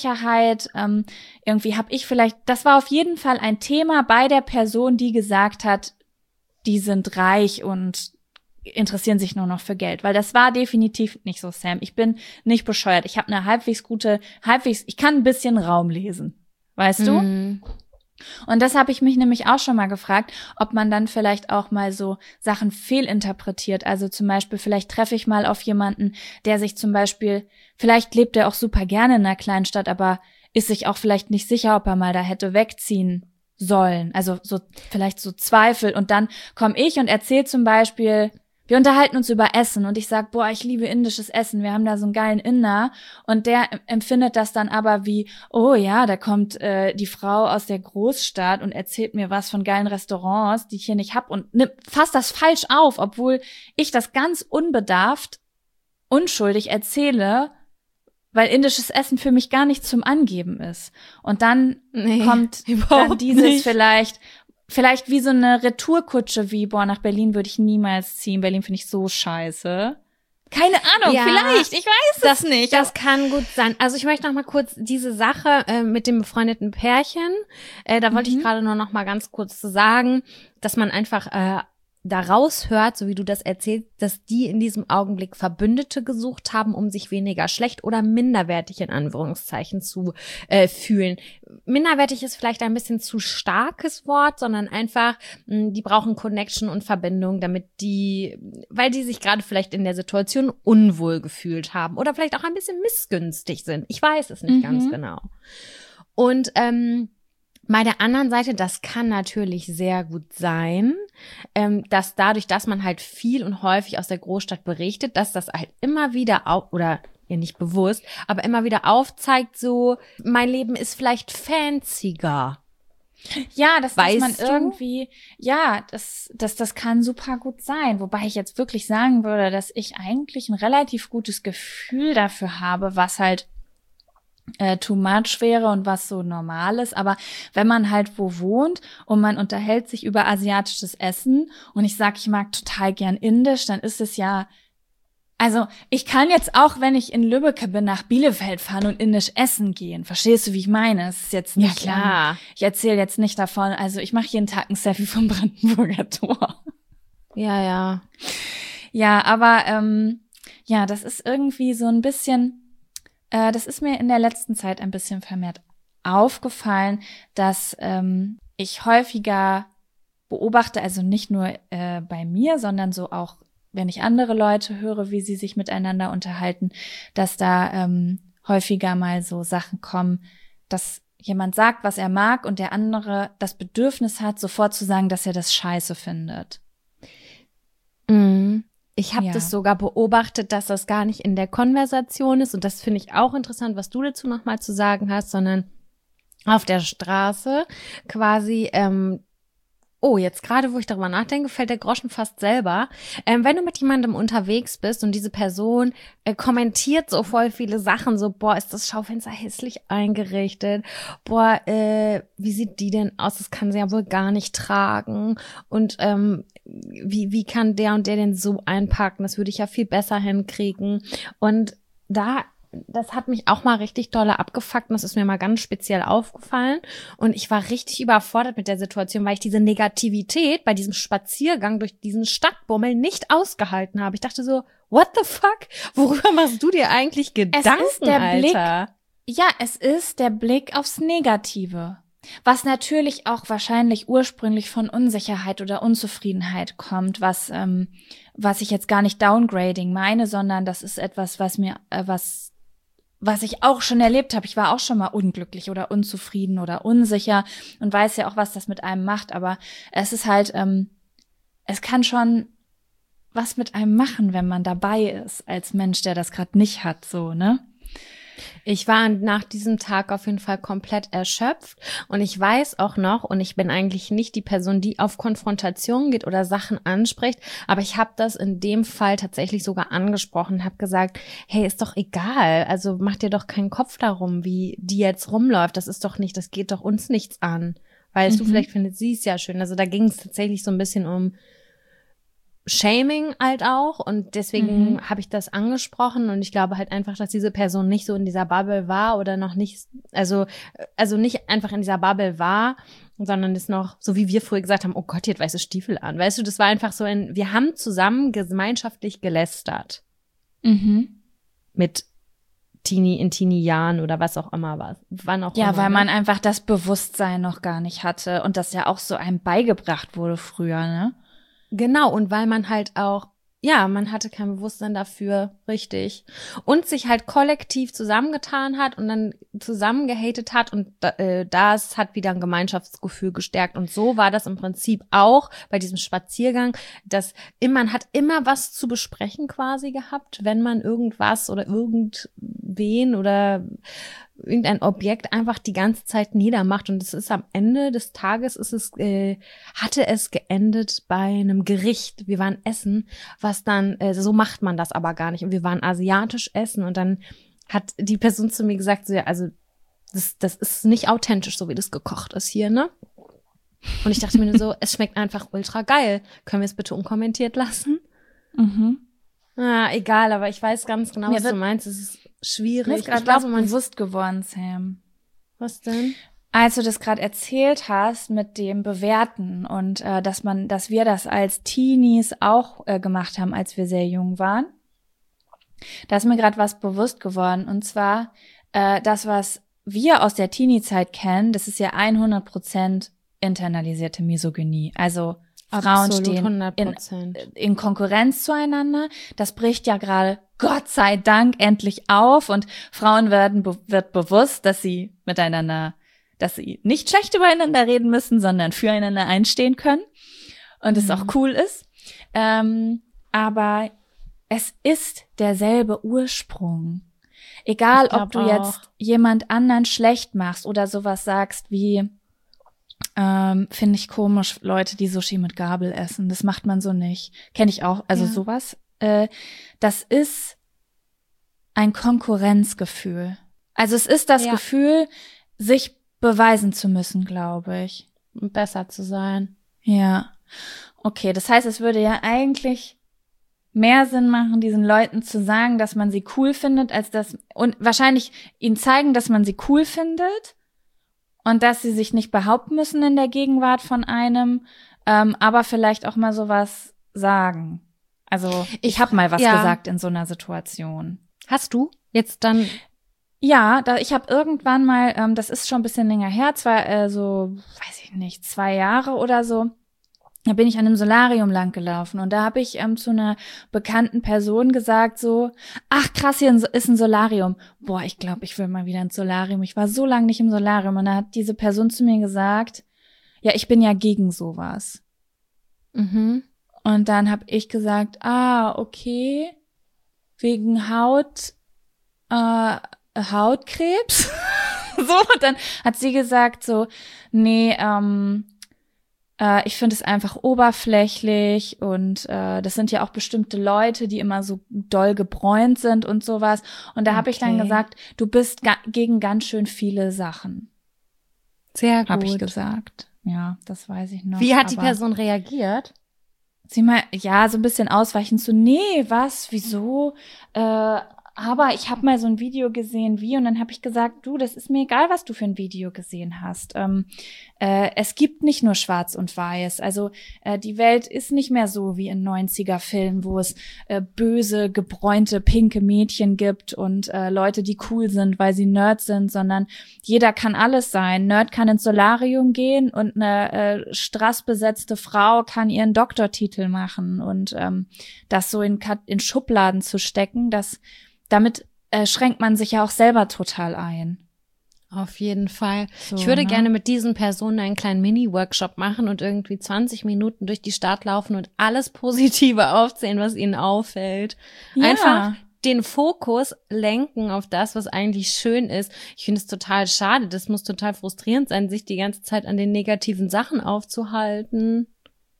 Irgendwie habe ich vielleicht, das war auf jeden Fall ein Thema bei der Person, die gesagt hat, die sind reich und interessieren sich nur noch für Geld. Weil das war definitiv nicht so, Sam. Ich bin nicht bescheuert. Ich habe eine ich kann ein bisschen Raum lesen. Weißt du? Und das habe ich mich nämlich auch schon mal gefragt, ob man dann vielleicht auch mal so Sachen fehlinterpretiert. Also zum Beispiel, vielleicht treffe ich mal auf jemanden, der sich zum Beispiel, vielleicht lebt er auch super gerne in einer kleinen Stadt, aber ist sich auch vielleicht nicht sicher, ob er mal da hätte wegziehen sollen. Also so vielleicht so Zweifel. Und dann komme ich und erzähle zum Beispiel, wir unterhalten uns über Essen und ich sag, boah, ich liebe indisches Essen, wir haben da so einen geilen Inder und der empfindet das dann aber wie, oh ja, da kommt die Frau aus der Großstadt und erzählt mir was von geilen Restaurants, die ich hier nicht hab und fasst das falsch auf, obwohl ich das ganz unbedarft, unschuldig erzähle, weil indisches Essen für mich gar nicht zum Angeben ist. Und dann kommt dann dieses vielleicht wie so eine Retourkutsche wie, boah, nach Berlin würde ich niemals ziehen. Berlin finde ich so scheiße. Keine Ahnung, vielleicht, ich weiß es nicht. Das kann gut sein. Also ich möchte noch mal kurz diese Sache mit dem befreundeten Pärchen, da wollte ich gerade nur noch mal ganz kurz zu sagen, dass man einfach da raushört, so wie du das erzählst, dass die in diesem Augenblick Verbündete gesucht haben, um sich weniger schlecht oder minderwertig in Anführungszeichen zu fühlen. Minderwertig ist vielleicht ein bisschen zu starkes Wort, sondern einfach, die brauchen Connection und Verbindung, weil die sich gerade vielleicht in der Situation unwohl gefühlt haben oder vielleicht auch ein bisschen missgünstig sind. Ich weiß es nicht ganz genau. Und bei der anderen Seite, das kann natürlich sehr gut sein, dass dadurch, dass man halt viel und häufig aus der Großstadt berichtet, dass das halt immer wieder oder ja nicht bewusst, aber immer wieder aufzeigt, so, mein Leben ist vielleicht fancier. Ja, dass man irgendwie, das kann super gut sein. Wobei ich jetzt wirklich sagen würde, dass ich eigentlich ein relativ gutes Gefühl dafür habe, was halt too much wäre und was so normal ist, aber wenn man halt wo wohnt und man unterhält sich über asiatisches Essen und ich sag, ich mag total gern indisch, dann ist es ja, also ich kann jetzt auch, wenn ich in Lübbecke bin, nach Bielefeld fahren und indisch essen gehen. Verstehst du, wie ich meine? Es ist jetzt nicht, ja, klar. Ich erzähle jetzt nicht davon, also ich mache jeden Tag ein Selfie vom Brandenburger Tor. Ja. Ja, aber ja, das ist irgendwie so ein bisschen, das ist mir in der letzten Zeit ein bisschen vermehrt aufgefallen, dass ich häufiger beobachte, also nicht nur bei mir, sondern so auch, wenn ich andere Leute höre, wie sie sich miteinander unterhalten, dass da häufiger mal so Sachen kommen, dass jemand sagt, was er mag und der andere das Bedürfnis hat, sofort zu sagen, dass er das scheiße findet. Ich habe das sogar beobachtet, dass das gar nicht in der Konversation ist und das finde ich auch interessant, was du dazu nochmal zu sagen hast, sondern auf der Straße quasi, jetzt gerade, wo ich darüber nachdenke, fällt der Groschen fast selber. Wenn du mit jemandem unterwegs bist und diese Person kommentiert so voll viele Sachen, so, boah, ist das Schaufenster hässlich eingerichtet, boah, wie sieht die denn aus, das kann sie ja wohl gar nicht tragen und wie kann der und der denn so einpacken, das würde ich ja viel besser hinkriegen und das hat mich auch mal richtig dolle abgefuckt und das ist mir mal ganz speziell aufgefallen und ich war richtig überfordert mit der Situation, weil ich diese Negativität bei diesem Spaziergang durch diesen Stadtbummel nicht ausgehalten habe. Ich dachte so, what the fuck? Worüber machst du dir eigentlich Gedanken, es ist der Alter? Es ist der Blick aufs Negative. Was natürlich auch wahrscheinlich ursprünglich von Unsicherheit oder Unzufriedenheit kommt, was ich jetzt gar nicht downgrading meine, sondern das ist etwas, was ich auch schon erlebt habe. Ich war auch schon mal unglücklich oder unzufrieden oder unsicher und weiß ja auch, was das mit einem macht. Aber es ist halt, es kann schon was mit einem machen, wenn man dabei ist, als Mensch, der das gerade nicht hat, so, ne? Ich war nach diesem Tag auf jeden Fall komplett erschöpft und ich weiß auch noch, und ich bin eigentlich nicht die Person, die auf Konfrontation geht oder Sachen anspricht, aber ich habe das in dem Fall tatsächlich sogar angesprochen, habe gesagt, hey, ist doch egal, also mach dir doch keinen Kopf darum, wie die jetzt rumläuft, das geht doch uns nichts an. Weißt du, vielleicht findet sie es ja schön. Also da ging es tatsächlich so ein bisschen um Shaming halt auch und deswegen habe ich das angesprochen und ich glaube halt einfach, dass diese Person nicht so in dieser Bubble war oder noch nicht, also nicht einfach in dieser Bubble war, sondern ist noch, so wie wir früher gesagt haben, oh Gott, die hat weiße Stiefel an. Weißt du, das war einfach so wir haben zusammen gemeinschaftlich gelästert. Mit Teenie-Jahren oder was auch immer war. Wann auch immer. Ja, weil man einfach das Bewusstsein noch gar nicht hatte und das ja auch so einem beigebracht wurde früher, ne? Genau, und weil man halt auch, ja, man hatte kein Bewusstsein dafür, richtig. Und sich halt kollektiv zusammengetan hat und dann zusammen gehatet hat und das hat wieder ein Gemeinschaftsgefühl gestärkt. Und so war das im Prinzip auch bei diesem Spaziergang, dass man hat immer was zu besprechen quasi gehabt, wenn man irgendwas oder irgendwen oder irgendein Objekt einfach die ganze Zeit niedermacht und es ist am Ende des Tages hatte es geendet bei einem Gericht. Wir waren essen, was dann, so macht man das aber gar nicht und wir waren asiatisch essen und dann hat die Person zu mir gesagt, so, ja, also das ist nicht authentisch, so wie das gekocht ist hier, ne? Und ich dachte mir nur so, es schmeckt einfach ultra geil. Können wir es bitte unkommentiert lassen? Egal, aber ich weiß ganz genau, was du meinst. Es ist schwierig. Mir ist gerade was bewusst geworden, Sam. Was denn? Als du das gerade erzählt hast mit dem Bewerten und dass wir das als Teenies auch gemacht haben, als wir sehr jung waren, da ist mir gerade was bewusst geworden. Und zwar das, was wir aus der Teenie-Zeit kennen, das ist ja 100% internalisierte Misogynie. Also Frauen stehen in Konkurrenz zueinander. Das bricht ja gerade, Gott sei Dank, endlich auf und Frauen wird bewusst, dass sie nicht schlecht übereinander reden müssen, sondern füreinander einstehen können und es auch cool ist. Aber es ist derselbe Ursprung. Egal, ob du jetzt jemand anderen schlecht machst oder sowas sagst wie finde ich komisch, Leute, die Sushi mit Gabel essen. Das macht man so nicht. Kenne ich auch. Also sowas. Das ist ein Konkurrenzgefühl. Also es ist das Gefühl, sich beweisen zu müssen, glaube ich. Und besser zu sein. Ja. Okay, das heißt, es würde ja eigentlich mehr Sinn machen, diesen Leuten zu sagen, dass man sie cool findet, und wahrscheinlich ihnen zeigen, dass man sie cool findet. Und dass sie sich nicht behaupten müssen in der Gegenwart von einem, aber vielleicht auch mal sowas sagen. Also ich habe mal was gesagt in so einer Situation. Hast du jetzt dann? Ja, ich habe irgendwann mal, das ist schon ein bisschen länger her, zwar so, weiß ich nicht, 2 Jahre oder so, da bin ich an einem Solarium lang gelaufen und da habe ich zu einer bekannten Person gesagt so, ach krass, hier ist ein Solarium. Boah, ich glaube, ich will mal wieder ins Solarium. Ich war so lange nicht im Solarium und da hat diese Person zu mir gesagt, ja, ich bin ja gegen sowas. Und dann habe ich gesagt, okay, wegen Hautkrebs. So, und dann hat sie gesagt so, nee, ich finde es einfach oberflächlich und das sind ja auch bestimmte Leute, die immer so doll gebräunt sind und sowas. Und da habe ich dann gesagt, du bist gegen ganz schön viele Sachen. Sehr gut. Habe ich gesagt. Ja, das weiß ich noch. Wie hat die Person reagiert? Sie mal, ja, so ein bisschen ausweichend, so, nee, was, wieso? Aber ich habe mal so ein Video gesehen, und dann habe ich gesagt, du, das ist mir egal, was du für ein Video gesehen hast. Es gibt nicht nur Schwarz und Weiß. Also die Welt ist nicht mehr so wie in 90er-Filmen, wo es böse, gebräunte, pinke Mädchen gibt und Leute, die cool sind, weil sie Nerds sind, sondern jeder kann alles sein. Nerd kann ins Solarium gehen und eine strassbesetzte Frau kann ihren Doktortitel machen. Und das so in Schubladen zu stecken, damit schränkt man sich ja auch selber total ein. Auf jeden Fall. So, ich würde gerne mit diesen Personen einen kleinen Mini-Workshop machen und irgendwie 20 Minuten durch die Stadt laufen und alles Positive aufzählen, was ihnen auffällt. Ja. Einfach den Fokus lenken auf das, was eigentlich schön ist. Ich finde es total schade. Das muss total frustrierend sein, sich die ganze Zeit an den negativen Sachen aufzuhalten.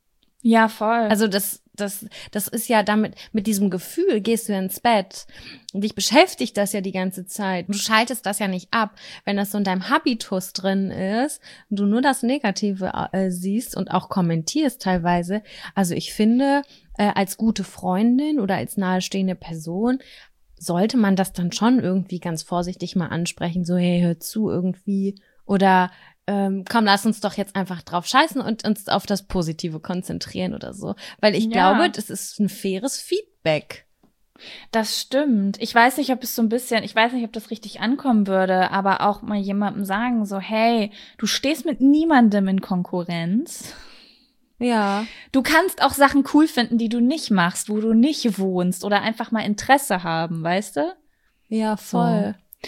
Ja, voll. Also das ist ja damit, mit diesem Gefühl gehst du ins Bett. Und dich beschäftigt das ja die ganze Zeit. Du schaltest das ja nicht ab. Wenn das so in deinem Habitus drin ist und du nur das Negative siehst und auch kommentierst teilweise. Also ich finde, als gute Freundin oder als nahestehende Person sollte man das dann schon irgendwie ganz vorsichtig mal ansprechen. So, hey, hör zu irgendwie. Oder komm, lass uns doch jetzt einfach drauf scheißen und uns auf das Positive konzentrieren oder so. Weil ich glaube, das ist ein faires Feedback. Das stimmt. Ich weiß nicht, ob das richtig ankommen würde, aber auch mal jemandem sagen, so, hey, du stehst mit niemandem in Konkurrenz. Ja. Du kannst auch Sachen cool finden, die du nicht machst, wo du nicht wohnst oder einfach mal Interesse haben, weißt du? Ja, voll. So.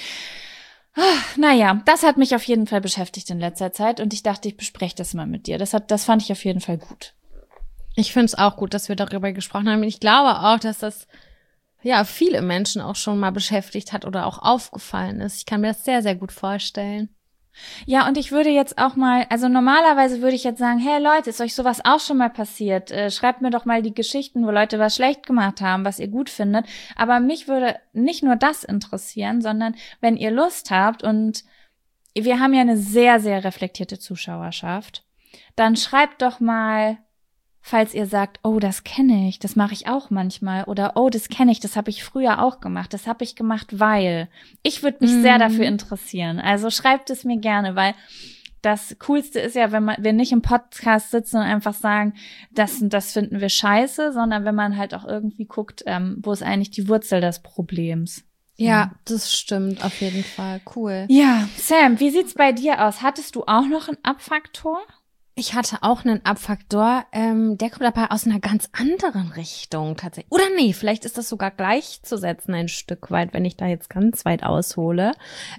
Naja, das hat mich auf jeden Fall beschäftigt in letzter Zeit und ich dachte, ich bespreche das mal mit dir. Das fand ich auf jeden Fall gut. Ich finde es auch gut, dass wir darüber gesprochen haben. Ich glaube auch, dass das ja viele Menschen auch schon mal beschäftigt hat oder auch aufgefallen ist. Ich kann mir das sehr, sehr gut vorstellen. Ja, und ich würde jetzt auch mal, also normalerweise würde ich jetzt sagen, hey Leute, ist euch sowas auch schon mal passiert? Schreibt mir doch mal die Geschichten, wo Leute was schlecht gemacht haben, was ihr gut findet. Aber mich würde nicht nur das interessieren, sondern wenn ihr Lust habt und wir haben ja eine sehr, sehr reflektierte Zuschauerschaft, dann schreibt doch mal, falls ihr sagt, oh, das kenne ich, das mache ich auch manchmal oder oh, das kenne ich, das habe ich früher auch gemacht, das habe ich gemacht, weil ich würde mich sehr dafür interessieren. Also schreibt es mir gerne, weil das Coolste ist ja, wenn wir nicht im Podcast sitzen und einfach sagen, das finden wir scheiße, sondern wenn man halt auch irgendwie guckt, wo ist eigentlich die Wurzel des Problems. Ja, das stimmt auf jeden Fall. Cool. Ja, Sam, wie sieht's bei dir aus? Hattest du auch noch einen Abfaktor? Ich hatte auch einen Abfaktor, der kommt aber aus einer ganz anderen Richtung tatsächlich. Oder nee, vielleicht ist das sogar gleichzusetzen ein Stück weit, wenn ich da jetzt ganz weit aushole.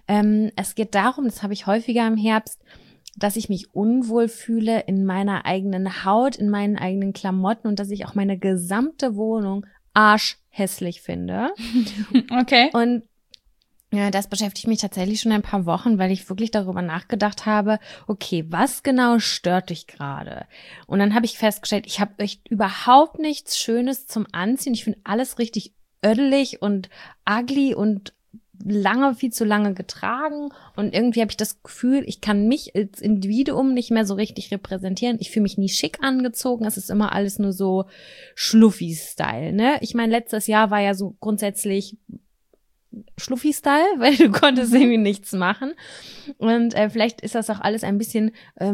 Es geht darum, das habe ich häufiger im Herbst, dass ich mich unwohl fühle in meiner eigenen Haut, in meinen eigenen Klamotten und dass ich auch meine gesamte Wohnung arschhässlich finde. Okay. Und ja, das beschäftigt mich tatsächlich schon ein paar Wochen, weil ich wirklich darüber nachgedacht habe, okay, was genau stört dich gerade? Und dann habe ich festgestellt, ich habe echt überhaupt nichts Schönes zum Anziehen. Ich finde alles richtig ödelig und ugly und viel zu lange getragen. Und irgendwie habe ich das Gefühl, ich kann mich als Individuum nicht mehr so richtig repräsentieren. Ich fühle mich nie schick angezogen. Es ist immer alles nur so Schluffi-Style, ne? Ich meine, letztes Jahr war ja so grundsätzlich Schluffi-Style, weil du konntest irgendwie nichts machen. Und vielleicht ist das auch alles ein bisschen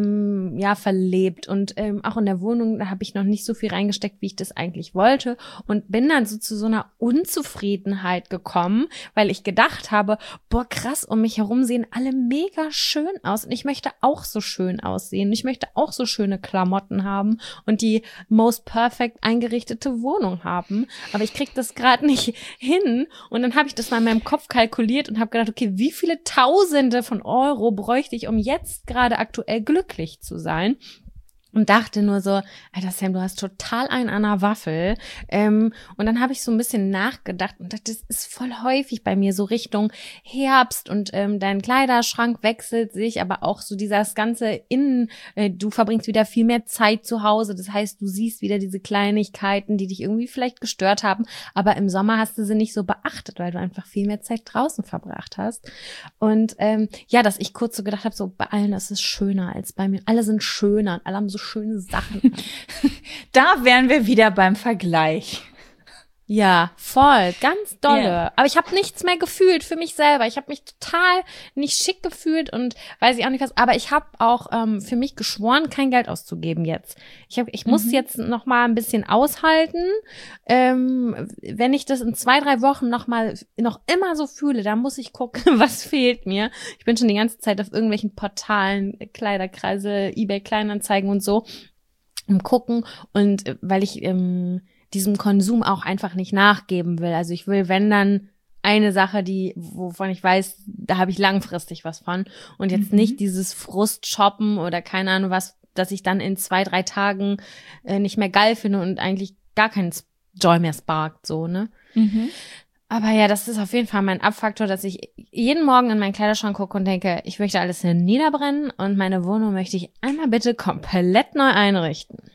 verlebt. Und auch in der Wohnung, da habe ich noch nicht so viel reingesteckt, wie ich das eigentlich wollte. Und bin dann so zu so einer Unzufriedenheit gekommen, weil ich gedacht habe, boah, krass, um mich herum sehen alle mega schön aus. Und ich möchte auch so schön aussehen. Ich möchte auch so schöne Klamotten haben und die most perfect eingerichtete Wohnung haben. Aber ich krieg das gerade nicht hin. Und dann habe ich das mal in meinem Kopf kalkuliert und habe gedacht, okay, wie viele Tausende von Euro bräuchte ich, um jetzt gerade aktuell glücklich zu sein? Und dachte nur so, Alter Sam, du hast total einen an der Waffel. Und dann habe ich so ein bisschen nachgedacht und dachte, das ist voll häufig bei mir so Richtung Herbst und dein Kleiderschrank wechselt sich, aber auch so dieses ganze du verbringst wieder viel mehr Zeit zu Hause. Das heißt, du siehst wieder diese Kleinigkeiten, die dich irgendwie vielleicht gestört haben, aber im Sommer hast du sie nicht so beachtet, weil du einfach viel mehr Zeit draußen verbracht hast. Und dass ich kurz so gedacht habe, so bei allen ist es schöner als bei mir. Alle sind schöner und alle haben so schöne Sachen. Da wären wir wieder beim Vergleich. Ja, voll, ganz dolle. Yeah. Aber ich habe nichts mehr gefühlt für mich selber. Ich habe mich total nicht schick gefühlt und weiß ich auch nicht was. Aber ich habe auch für mich geschworen, kein Geld auszugeben jetzt. Ich muss jetzt noch mal ein bisschen aushalten. Wenn ich das in 2-3 Wochen noch immer so fühle, dann muss ich gucken, was fehlt mir. Ich bin schon die ganze Zeit auf irgendwelchen Portalen, Kleiderkreise, eBay Kleinanzeigen und so gucken und weil ich diesem Konsum auch einfach nicht nachgeben will. Also ich will, wenn dann eine Sache, wovon ich weiß, da habe ich langfristig was von und jetzt nicht dieses Frust-Shoppen oder keine Ahnung was, dass ich dann in 2-3 Tagen nicht mehr geil finde und eigentlich gar keinen Joy mehr sparkt, so, ne? Aber ja, das ist auf jeden Fall mein Abfaktor, dass ich jeden Morgen in meinen Kleiderschrank gucke und denke, ich möchte alles niederbrennen und meine Wohnung möchte ich einmal bitte komplett neu einrichten.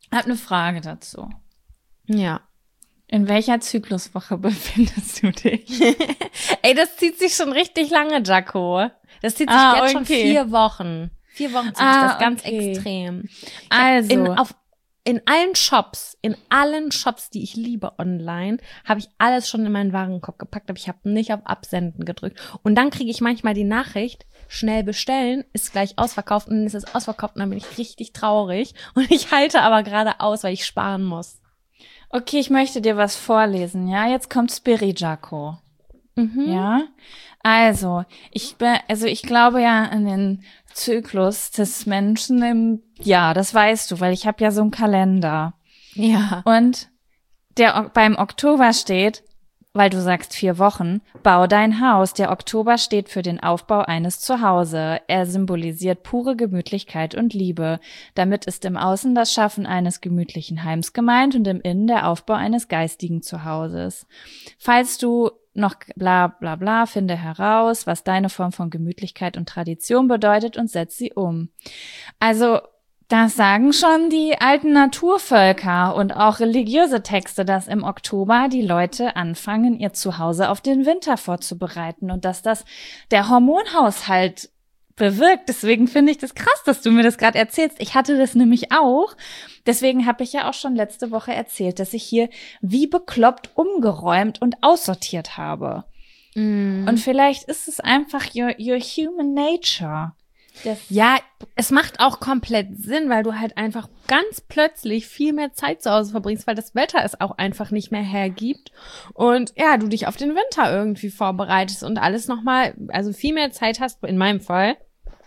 Ich habe eine Frage dazu. Ja. In welcher Zykluswoche befindest du dich? Ey, das zieht sich schon richtig lange, Jaco. Das zieht sich jetzt schon 4 Wochen. 4 Wochen zieht sich das ganz extrem. Also. In allen Shops, die ich liebe online, habe ich alles schon in meinen Warenkorb gepackt, aber ich habe nicht auf Absenden gedrückt. Und dann kriege ich manchmal die Nachricht, schnell bestellen, ist gleich ausverkauft und dann ist es ausverkauft und dann bin ich richtig traurig. Und ich halte aber gerade aus, weil ich sparen muss. Okay, ich möchte dir was vorlesen, ja? Jetzt kommt Spiri Jaco. Ja? Also, ich glaube ja an den Zyklus des Menschen im Jahr, das weißt du, weil ich habe ja so einen Kalender. Ja. Und der beim Oktober steht, weil du sagst 4 Wochen, bau dein Haus. Der Oktober steht für den Aufbau eines Zuhause. Er symbolisiert pure Gemütlichkeit und Liebe. Damit ist im Außen das Schaffen eines gemütlichen Heims gemeint und im Innen der Aufbau eines geistigen Zuhauses. Falls du noch bla bla bla, finde heraus, was deine Form von Gemütlichkeit und Tradition bedeutet und setz sie um. Also, das sagen schon die alten Naturvölker und auch religiöse Texte, dass im Oktober die Leute anfangen, ihr Zuhause auf den Winter vorzubereiten und dass das der Hormonhaushalt bewirkt. Deswegen finde ich das krass, dass du mir das gerade erzählst. Ich hatte das nämlich auch. Deswegen habe ich ja auch schon letzte Woche erzählt, dass ich hier wie bekloppt umgeräumt und aussortiert habe. Und vielleicht ist es einfach your human nature. Ja, es macht auch komplett Sinn, weil du halt einfach ganz plötzlich viel mehr Zeit zu Hause verbringst, weil das Wetter es auch einfach nicht mehr hergibt und ja, du dich auf den Winter irgendwie vorbereitest und alles nochmal, also viel mehr Zeit hast, in meinem Fall,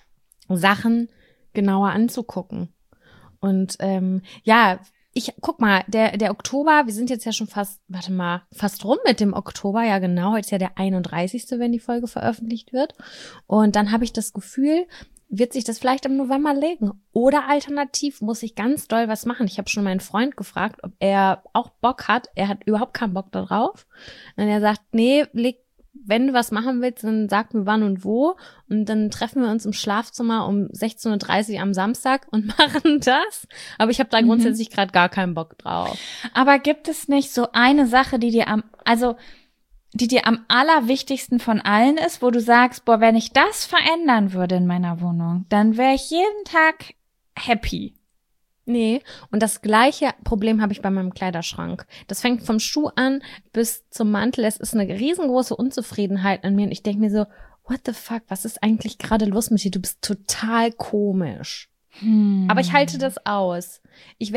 Sachen genauer anzugucken. Und ja, guck mal, der Oktober, wir sind jetzt ja schon fast rum mit dem Oktober, ja genau, heute ist ja der 31., wenn die Folge veröffentlicht wird. Und dann habe ich das Gefühl, wird sich das vielleicht im November legen. Oder alternativ muss ich ganz doll was machen. Ich habe schon meinen Freund gefragt, ob er auch Bock hat. Er hat überhaupt keinen Bock darauf. Und er sagt, nee, wenn du was machen willst, dann sag mir wann und wo. Und dann treffen wir uns im Schlafzimmer um 16:30 Uhr am Samstag und machen das. Aber ich habe da grundsätzlich gerade gar keinen Bock drauf. Aber gibt es nicht so eine Sache, die dir am allerwichtigsten von allen ist, wo du sagst, boah, wenn ich das verändern würde in meiner Wohnung, dann wäre ich jeden Tag happy. Nee, und das gleiche Problem habe ich bei meinem Kleiderschrank. Das fängt vom Schuh an bis zum Mantel. Es ist eine riesengroße Unzufriedenheit an mir und ich denke mir so, what the fuck, was ist eigentlich gerade los mit dir? Du bist total komisch. Aber ich halte das aus. Ich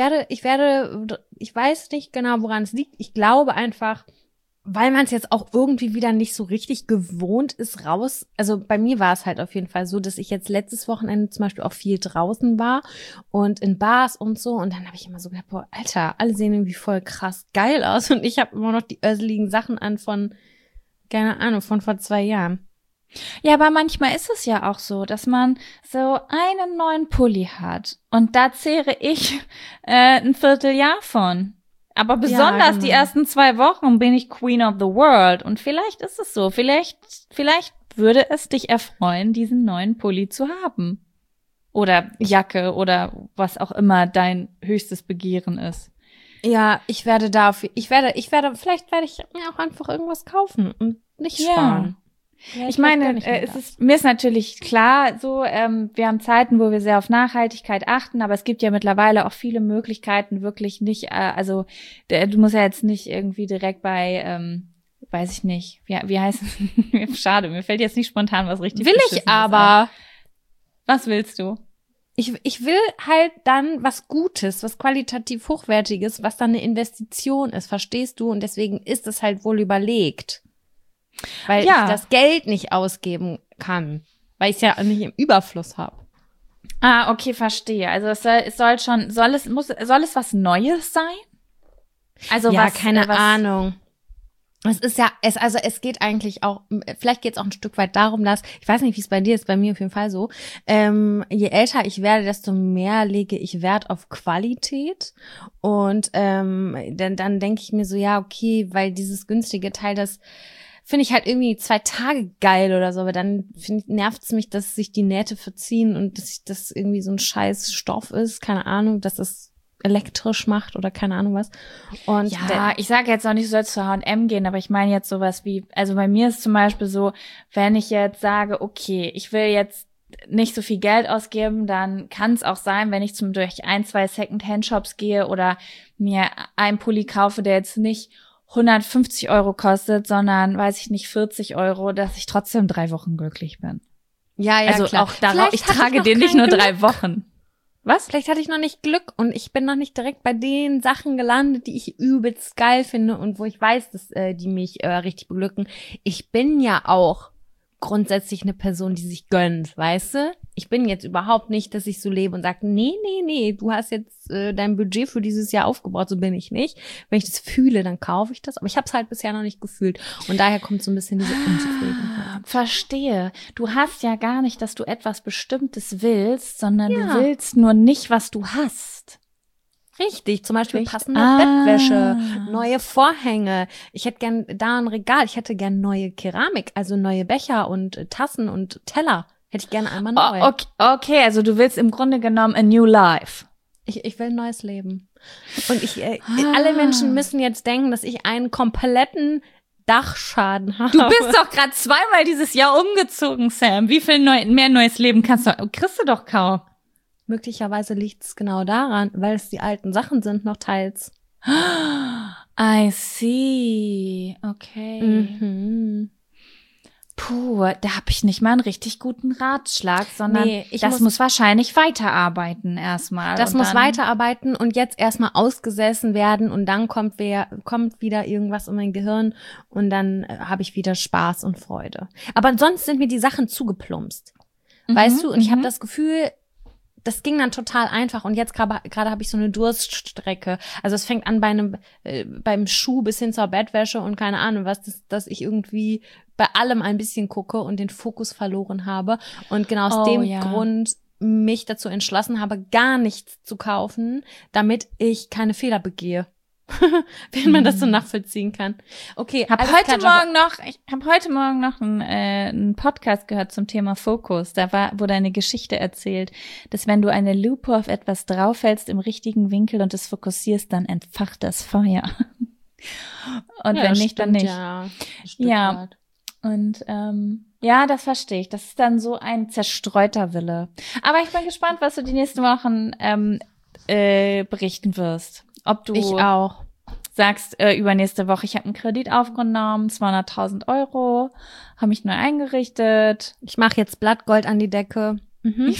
weiß nicht genau, woran es liegt. Ich glaube einfach, weil man es jetzt auch irgendwie wieder nicht so richtig gewohnt ist, raus. Also bei mir war es halt auf jeden Fall so, dass ich jetzt letztes Wochenende zum Beispiel auch viel draußen war und in Bars und so. Und dann habe ich immer so gedacht, boah, Alter, alle sehen irgendwie voll krass geil aus. Und ich habe immer noch die össeligen Sachen an von, keine Ahnung, von vor 2 Jahren. Ja, aber manchmal ist es ja auch so, dass man so einen neuen Pulli hat. Und da zehre ich ein Vierteljahr von. Aber besonders die ersten 2 Wochen bin ich Queen of the World. Und vielleicht ist es so. Vielleicht würde es dich erfreuen, diesen neuen Pulli zu haben. Oder Jacke oder was auch immer dein höchstes Begehren ist. Ja, vielleicht werde ich mir auch einfach irgendwas kaufen und nicht sparen. Ja, ich meine, mir ist natürlich klar, so, wir haben Zeiten, wo wir sehr auf Nachhaltigkeit achten, aber es gibt ja mittlerweile auch viele Möglichkeiten, wirklich nicht, du musst ja jetzt nicht irgendwie direkt bei, weiß ich nicht, wie heißt es? Schade, mir fällt jetzt nicht spontan was richtig Will ich aber. Was willst du? Ich will halt dann was Gutes, was qualitativ Hochwertiges, was dann eine Investition ist, verstehst du? Und deswegen ist es halt wohl überlegt. Weil ich das Geld nicht ausgeben kann, weil ich es ja nicht im Überfluss habe. Ah, okay, verstehe. Also soll es was Neues sein? Also ja, keine Ahnung. Es geht eigentlich auch, vielleicht geht es auch ein Stück weit darum, dass, ich weiß nicht, wie es bei dir ist, bei mir auf jeden Fall so, je älter ich werde, desto mehr lege ich Wert auf Qualität und dann denke ich mir so, ja, okay, weil dieses günstige Teil, das finde ich halt irgendwie 2 Tage geil oder so, aber dann nervt es mich, dass sich die Nähte verziehen und dass das irgendwie so ein scheiß Stoff ist, keine Ahnung, dass es elektrisch macht oder keine Ahnung was. Und ja, ich sage jetzt auch nicht, du sollst zu H&M gehen, aber ich meine jetzt sowas wie, also bei mir ist zum Beispiel so, wenn ich jetzt sage, okay, ich will jetzt nicht so viel Geld ausgeben, dann kann es auch sein, wenn ich durch 1-2 Second-Hand-Shops gehe oder mir einen Pulli kaufe, der jetzt nicht 150 € kostet, sondern, weiß ich nicht, 40 €, dass ich trotzdem 3 Wochen glücklich bin. Ja, also klar. Auch darauf, ich trage den nicht nur 3 Wochen. Was? Vielleicht hatte ich noch nicht Glück und ich bin noch nicht direkt bei den Sachen gelandet, die ich übelst geil finde und wo ich weiß, dass die mich richtig beglücken. Ich bin ja auch grundsätzlich eine Person, die sich gönnt, weißt du? Ich bin jetzt überhaupt nicht, dass ich so lebe und sage, nee, du hast jetzt dein Budget für dieses Jahr aufgebaut, so bin ich nicht. Wenn ich das fühle, dann kaufe ich das, aber ich habe es halt bisher noch nicht gefühlt und daher kommt so ein bisschen diese Unzufriedenheit. Verstehe. Du hast ja gar nicht, dass du etwas Bestimmtes willst, sondern du willst nur nicht, was du hast. Richtig, zum Beispiel passende Bettwäsche, neue Vorhänge. Ich hätte gern da ein Regal. Ich hätte gern neue Keramik, also neue Becher und Tassen und Teller. Hätte ich gerne einmal neu. Okay, also du willst im Grunde genommen a new life. Ich will ein neues Leben. Und alle Menschen müssen jetzt denken, dass ich einen kompletten Dachschaden habe. Du bist doch gerade 2-mal dieses Jahr umgezogen, Sam. Wie viel mehr neues Leben kriegst du doch kaum. Möglicherweise liegt es genau daran, weil es die alten Sachen sind, noch teils. I see. Okay. Mhm. Puh, da habe ich nicht mal einen richtig guten Ratschlag, sondern das muss wahrscheinlich weiterarbeiten erstmal. Das muss weiterarbeiten und jetzt erstmal ausgesessen werden und dann kommt wieder irgendwas in mein Gehirn und dann habe ich wieder Spaß und Freude. Aber sonst sind mir die Sachen zugeplumpst. Weißt du? Und ich habe das Gefühl, das ging dann total einfach und jetzt gerade habe ich so eine Durststrecke. Also es fängt an beim Schuh bis hin zur Bettwäsche und keine Ahnung was, dass ich irgendwie bei allem ein bisschen gucke und den Fokus verloren habe und genau aus dem Grund mich dazu entschlossen habe, gar nichts zu kaufen, damit ich keine Fehler begehe. Wenn man das so nachvollziehen kann. Okay, ich habe heute Morgen noch einen Podcast gehört zum Thema Fokus. Da wurde eine Geschichte erzählt, dass wenn du eine Lupe auf etwas draufhältst im richtigen Winkel und es fokussierst, dann entfacht das Feuer. Und wenn nicht, dann nicht. Ja. Und das verstehe ich. Das ist dann so ein zerstreuter Wille. Aber ich bin gespannt, was du die nächsten Wochen berichten wirst. Ob du ich auch sagst, übernächste Woche, ich habe einen Kredit aufgenommen, 200.000 €, habe mich neu eingerichtet. Ich mache jetzt Blattgold an die Decke. Mhm.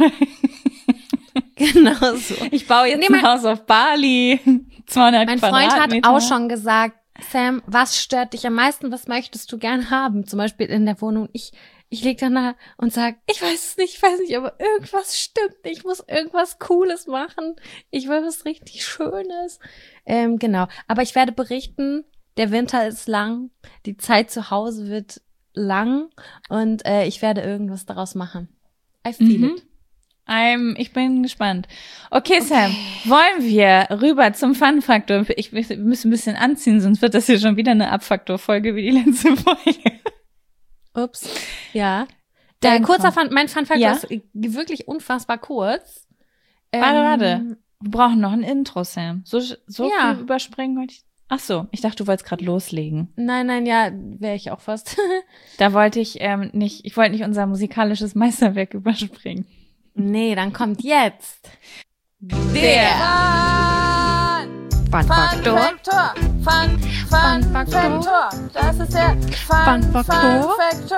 Genau so. Ich baue jetzt ein Haus auf Bali, 200 Mein Quadratmeter. Freund hat auch schon gesagt, Sam, was stört dich am meisten? Was möchtest du gern haben? Zum Beispiel in der Wohnung. Ich leg dann da und sag, ich weiß nicht, aber irgendwas stimmt. Ich muss irgendwas Cooles machen. Ich will was richtig Schönes. Genau. Aber ich werde berichten, der Winter ist lang, die Zeit zu Hause wird lang und ich werde irgendwas daraus machen. I feel it. Ich bin gespannt. Okay, Sam, wollen wir rüber zum Fun-Faktor? Wir müssen ein bisschen anziehen, sonst wird das hier schon wieder eine Abfaktor-Folge wie die letzte Folge. Ups. Ja. Mein Fun-Faktor ist wirklich unfassbar kurz. Warte. Wir brauchen noch ein Intro, Sam. So viel überspringen wollte ich. Ach so, ich dachte, du wolltest gerade loslegen. Nein, ja, wäre ich auch fast. Da wollte ich ich wollte nicht unser musikalisches Meisterwerk überspringen. Nee, dann kommt jetzt der Fun-Faktor. Fun-Faktor. Das ist der Fun-Faktor.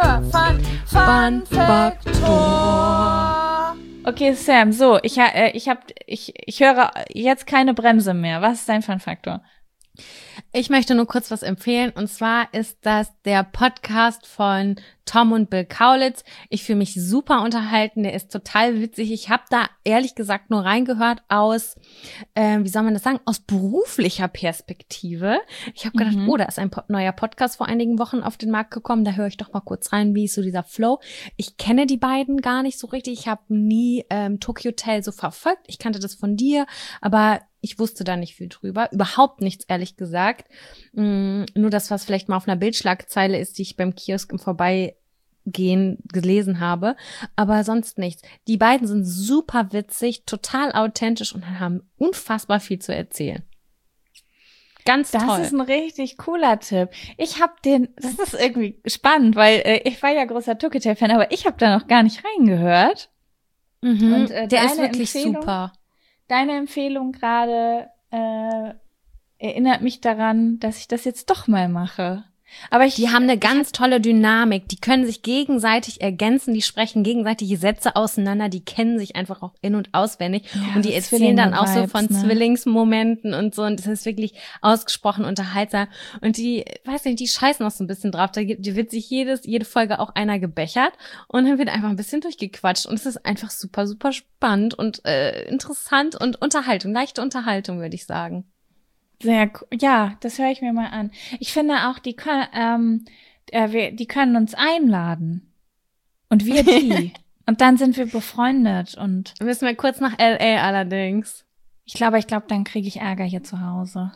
Fun-Faktor. Okay, Sam, so, ich höre jetzt keine Bremse mehr. Was ist dein Fun-Faktor? Ich möchte nur kurz was empfehlen und zwar ist das der Podcast von Tom und Bill Kaulitz. Ich fühle mich super unterhalten, der ist total witzig. Ich habe da ehrlich gesagt nur reingehört aus, wie soll man das sagen, aus beruflicher Perspektive. Ich habe gedacht, da ist ein neuer Podcast vor einigen Wochen auf den Markt gekommen, da höre ich doch mal kurz rein, wie ist so dieser Flow. Ich kenne die beiden gar nicht so richtig, ich habe nie Tokyo Hotel so verfolgt, ich kannte das von dir, aber ich wusste da nicht viel drüber, überhaupt nichts, ehrlich gesagt. Nur das, was vielleicht mal auf einer Bildschlagzeile ist, die ich beim Kiosk im Vorbeigehen gehen gelesen habe, aber sonst nichts. Die beiden sind super witzig, total authentisch und haben unfassbar viel zu erzählen. Ganz toll. Das ist ein richtig cooler Tipp. Das ist irgendwie spannend, weil ich war ja großer Tokyo-Fan, aber ich habe da noch gar nicht reingehört. Und der ist wirklich super. Deine Empfehlung gerade erinnert mich daran, dass ich das jetzt doch mal mache. Aber die haben eine ganz tolle Dynamik. Die können sich gegenseitig ergänzen. Die sprechen gegenseitige Sätze auseinander. Die kennen sich einfach auch in- und auswendig. Ja, und die erzählen dann auch so von Zwillingsmomenten und so. Und das ist wirklich ausgesprochen unterhaltsam. Und die, weiß nicht, die scheißen auch so ein bisschen drauf. Da wird sich jede Folge auch einer gebechert. Und dann wird einfach ein bisschen durchgequatscht. Und es ist einfach super, super spannend und interessant und Unterhaltung. Leichte Unterhaltung, würde ich sagen. Sehr cool. Ja, das höre ich mir mal an. Ich finde auch, die können uns einladen. Und wir die. Und dann sind wir befreundet und müssen wir kurz nach LA allerdings. Ich glaube, dann kriege ich Ärger hier zu Hause.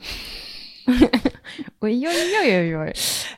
Uiuiuiui.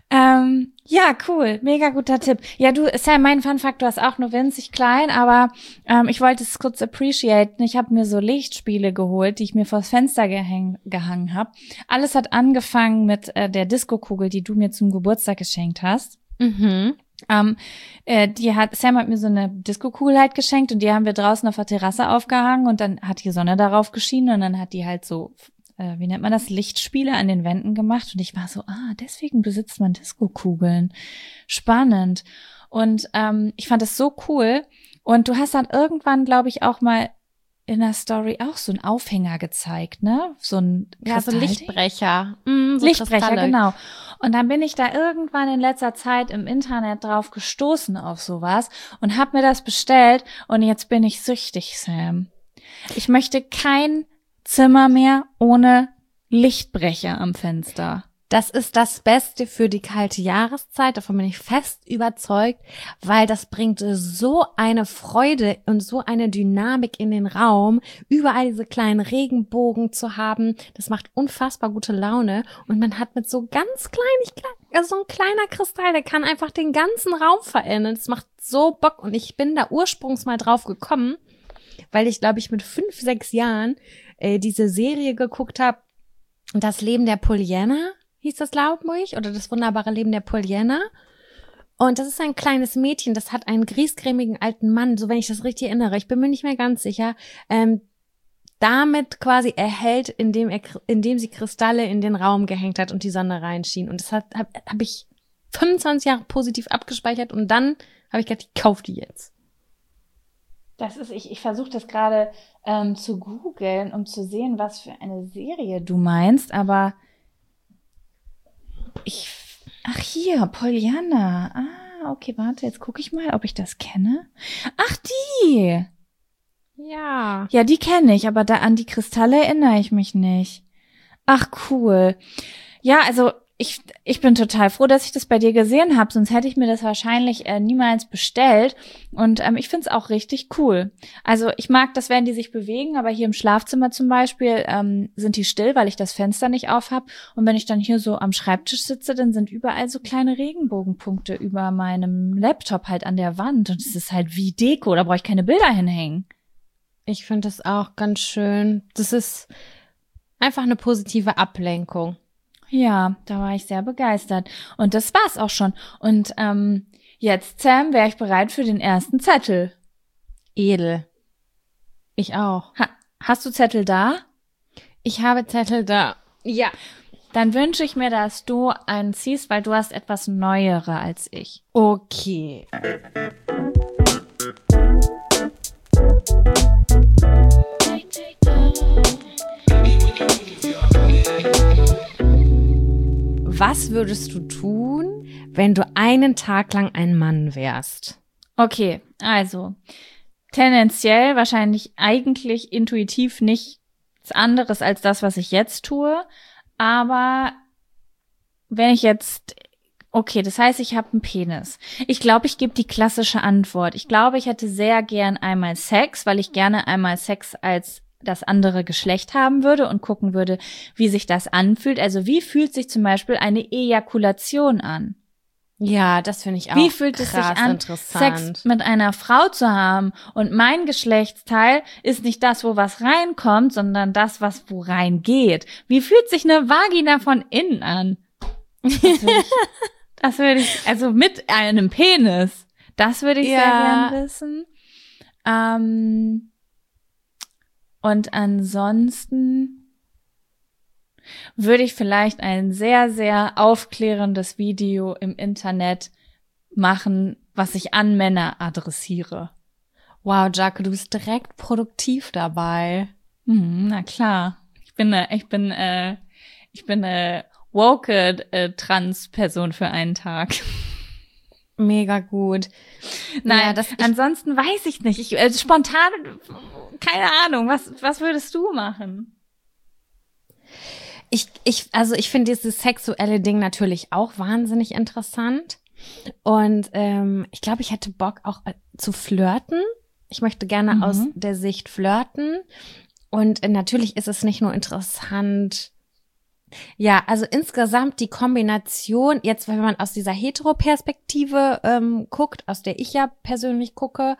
Ja, cool. Mega guter Tipp. Ja, Sam, mein Fun-Faktor ist auch nur winzig klein, aber ich wollte es kurz appreciaten. Ich habe mir so Lichtspiele geholt, die ich mir vors Fenster gehangen habe. Alles hat angefangen mit der Disco-Kugel, die du mir zum Geburtstag geschenkt hast. Mhm. Sam hat mir so eine Disco-Kugel halt geschenkt und die haben wir draußen auf der Terrasse aufgehangen und dann hat die Sonne darauf geschienen und dann hat die halt so wie nennt man das, Lichtspiele an den Wänden gemacht und ich war so, deswegen besitzt man Disco-Kugeln. Spannend. Und ich fand das so cool und du hast dann irgendwann, glaube ich, auch mal in der Story auch so einen Aufhänger gezeigt, ne? So ein so Lichtbrecher. So Lichtbrecher, Kristalle. Genau. Und dann bin ich da irgendwann in letzter Zeit im Internet drauf gestoßen auf sowas und habe mir das bestellt und jetzt bin ich süchtig, Sam. Ich möchte kein Zimmer mehr ohne Lichtbrecher am Fenster. Das ist das Beste für die kalte Jahreszeit, davon bin ich fest überzeugt, weil das bringt so eine Freude und so eine Dynamik in den Raum, überall diese kleinen Regenbogen zu haben. Das macht unfassbar gute Laune und man hat mit so ganz so ein kleiner Kristall, der kann einfach den ganzen Raum verändern. Das macht so Bock und ich bin da ursprünglich mal drauf gekommen, weil ich, glaube ich, mit 5, 6 Jahren diese Serie geguckt habe, Das Leben der Pollyanna, hieß das, glaube ich, oder Das wunderbare Leben der Pollyanna. Und das ist ein kleines Mädchen, das hat einen griesgrämigen alten Mann, so wenn ich das richtig erinnere, ich bin mir nicht mehr ganz sicher, damit quasi erhält, indem sie Kristalle in den Raum gehängt hat und die Sonne reinschien. Und das hab ich 25 Jahre positiv abgespeichert und dann habe ich gedacht, ich kaufe die jetzt. Ich versuche das gerade zu googeln, um zu sehen, was für eine Serie du meinst, aber hier, Pollyanna. Okay, warte, jetzt gucke ich mal, ob ich das kenne. Ach, die! Ja. Ja, die kenne ich, aber an die Kristalle erinnere ich mich nicht. Ach, cool. Ja, also ich bin total froh, dass ich das bei dir gesehen habe, sonst hätte ich mir das wahrscheinlich niemals bestellt. Und ich find's auch richtig cool. Also ich mag das, wenn die sich bewegen, aber hier im Schlafzimmer zum Beispiel sind die still, weil ich das Fenster nicht auf habe. Und wenn ich dann hier so am Schreibtisch sitze, dann sind überall so kleine Regenbogenpunkte über meinem Laptop halt an der Wand. Und es ist halt wie Deko, da brauche ich keine Bilder hinhängen. Ich finde das auch ganz schön. Das ist einfach eine positive Ablenkung. Ja, da war ich sehr begeistert. Und das war's auch schon. Und jetzt, Sam, wäre ich bereit für den ersten Zettel. Edel. Ich auch. Hast du Zettel da? Ich habe Zettel da. Ja. Dann wünsche ich mir, dass du einen ziehst, weil du hast etwas Neuere als ich. Okay. Was würdest du tun, wenn du einen Tag lang ein Mann wärst? Okay, also tendenziell wahrscheinlich eigentlich intuitiv nichts anderes als das, was ich jetzt tue. Aber wenn ich jetzt, okay, das heißt, ich habe einen Penis. Ich glaube, ich gebe die klassische Antwort. Ich glaube, ich hätte sehr gern einmal Sex, weil ich gerne einmal Sex als das andere Geschlecht haben würde und gucken würde, wie sich das anfühlt. Also wie fühlt sich zum Beispiel eine Ejakulation an? Ja, das finde ich auch Wie fühlt es sich an, Sex mit einer Frau zu haben? Und mein Geschlechtsteil ist nicht das, wo was reinkommt, sondern das, wo reingeht. Wie fühlt sich eine Vagina von innen an? Das würde ich, also mit einem Penis. Das würde ich sehr gern wissen. Und ansonsten würde ich vielleicht ein sehr, sehr aufklärendes Video im Internet machen, was ich an Männer adressiere. Wow, Jaco, du bist direkt produktiv dabei. Na klar. Ich bin eine woke Trans-Person für einen Tag. Mega gut. Nein, ja, ansonsten weiß ich nicht. Spontan, keine Ahnung. Was würdest du machen? Also ich finde dieses sexuelle Ding natürlich auch wahnsinnig interessant. Und ich glaube, ich hätte Bock auch zu flirten. Ich möchte gerne aus der Sicht flirten. Und natürlich ist es nicht nur interessant. Ja, also insgesamt die Kombination, jetzt wenn man aus dieser Hetero-Perspektive guckt, aus der ich ja persönlich gucke,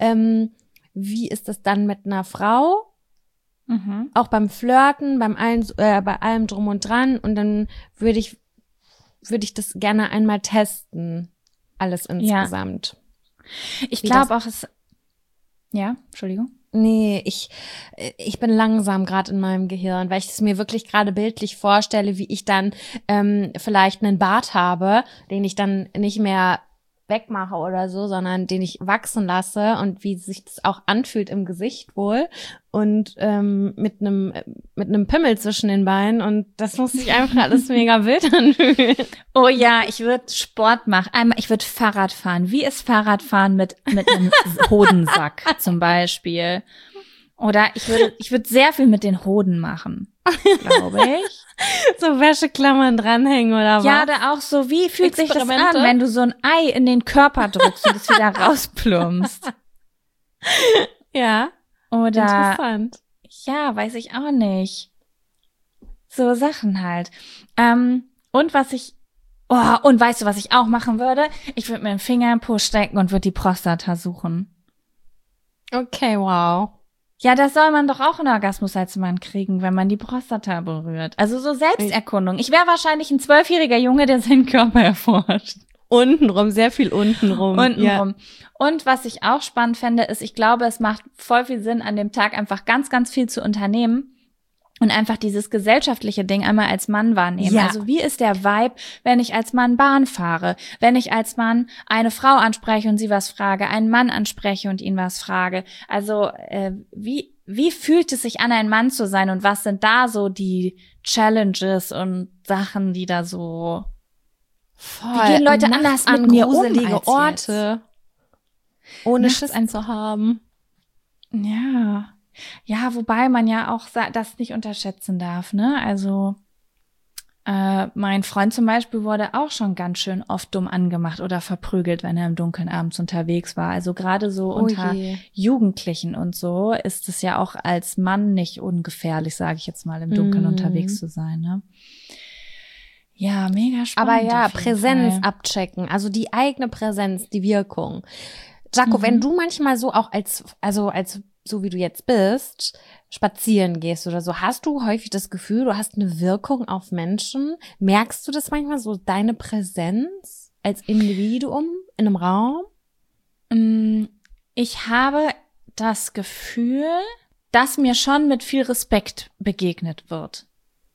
wie ist es dann mit einer Frau? Auch beim Flirten, bei allem drum und dran. Und dann würde ich das gerne einmal testen. Alles insgesamt. Ja. Ich glaube auch, ja, Entschuldigung. Nee, ich bin langsam gerade in meinem Gehirn, weil ich es mir wirklich gerade bildlich vorstelle, wie ich dann vielleicht einen Bart habe, den ich dann nicht mehr wegmache oder so, sondern den ich wachsen lasse und wie sich das auch anfühlt im Gesicht wohl und mit einem Pimmel zwischen den Beinen und das muss sich einfach alles mega wild anfühlen. Oh ja, ich würde Sport machen. Ich würde Fahrrad fahren. Wie ist Fahrradfahren mit einem Hodensack zum Beispiel? Oder ich würde sehr viel mit den Hoden machen, glaube ich. So Wäscheklammern dranhängen oder was? Ja, da auch so, wie fühlt sich das an, wenn du so ein Ei in den Körper drückst und es wieder rausplumpst? Ja. Oder, interessant. Ja, weiß ich auch nicht. So Sachen halt. Und weißt du, was ich auch machen würde? Ich würde mir einen Finger im Po stecken und würde die Prostata suchen. Okay, wow. Ja, das soll man doch auch einen Orgasmus als Mann kriegen, wenn man die Prostata berührt. Also so Selbsterkundung. Ich wäre wahrscheinlich ein 12-jähriger Junge, der seinen Körper erforscht. Untenrum, sehr viel untenrum. Ja. Und was ich auch spannend fände, ist, ich glaube, es macht voll viel Sinn, an dem Tag einfach ganz, ganz viel zu unternehmen. Und einfach dieses gesellschaftliche Ding einmal als Mann wahrnehmen. Ja. Also wie ist der Vibe, wenn ich als Mann Bahn fahre? Wenn ich als Mann eine Frau anspreche und sie was frage, einen Mann anspreche und ihn was frage? Also wie fühlt es sich an, ein Mann zu sein? Und was sind da so die Challenges und Sachen, die da so... Voll. Wie gehen Leute anders mit mir um als Orte, jetzt? Ohne Schiss zu haben. Ja. Ja, wobei man ja auch das nicht unterschätzen darf, ne? Also mein Freund zum Beispiel wurde auch schon ganz schön oft dumm angemacht oder verprügelt, wenn er im Dunkeln abends unterwegs war. Also gerade so unter Jugendlichen und so ist es ja auch als Mann nicht ungefährlich, sage ich jetzt mal, im Dunkeln unterwegs zu sein, ne? Ja, mega spannend. Aber ja, Präsenz abchecken, also die eigene Präsenz, die Wirkung. Jaco, wenn du manchmal so auch als so wie du jetzt bist, spazieren gehst oder so, hast du häufig das Gefühl, du hast eine Wirkung auf Menschen? Merkst du das manchmal so, deine Präsenz als Individuum in einem Raum? Ich habe das Gefühl, dass mir schon mit viel Respekt begegnet wird.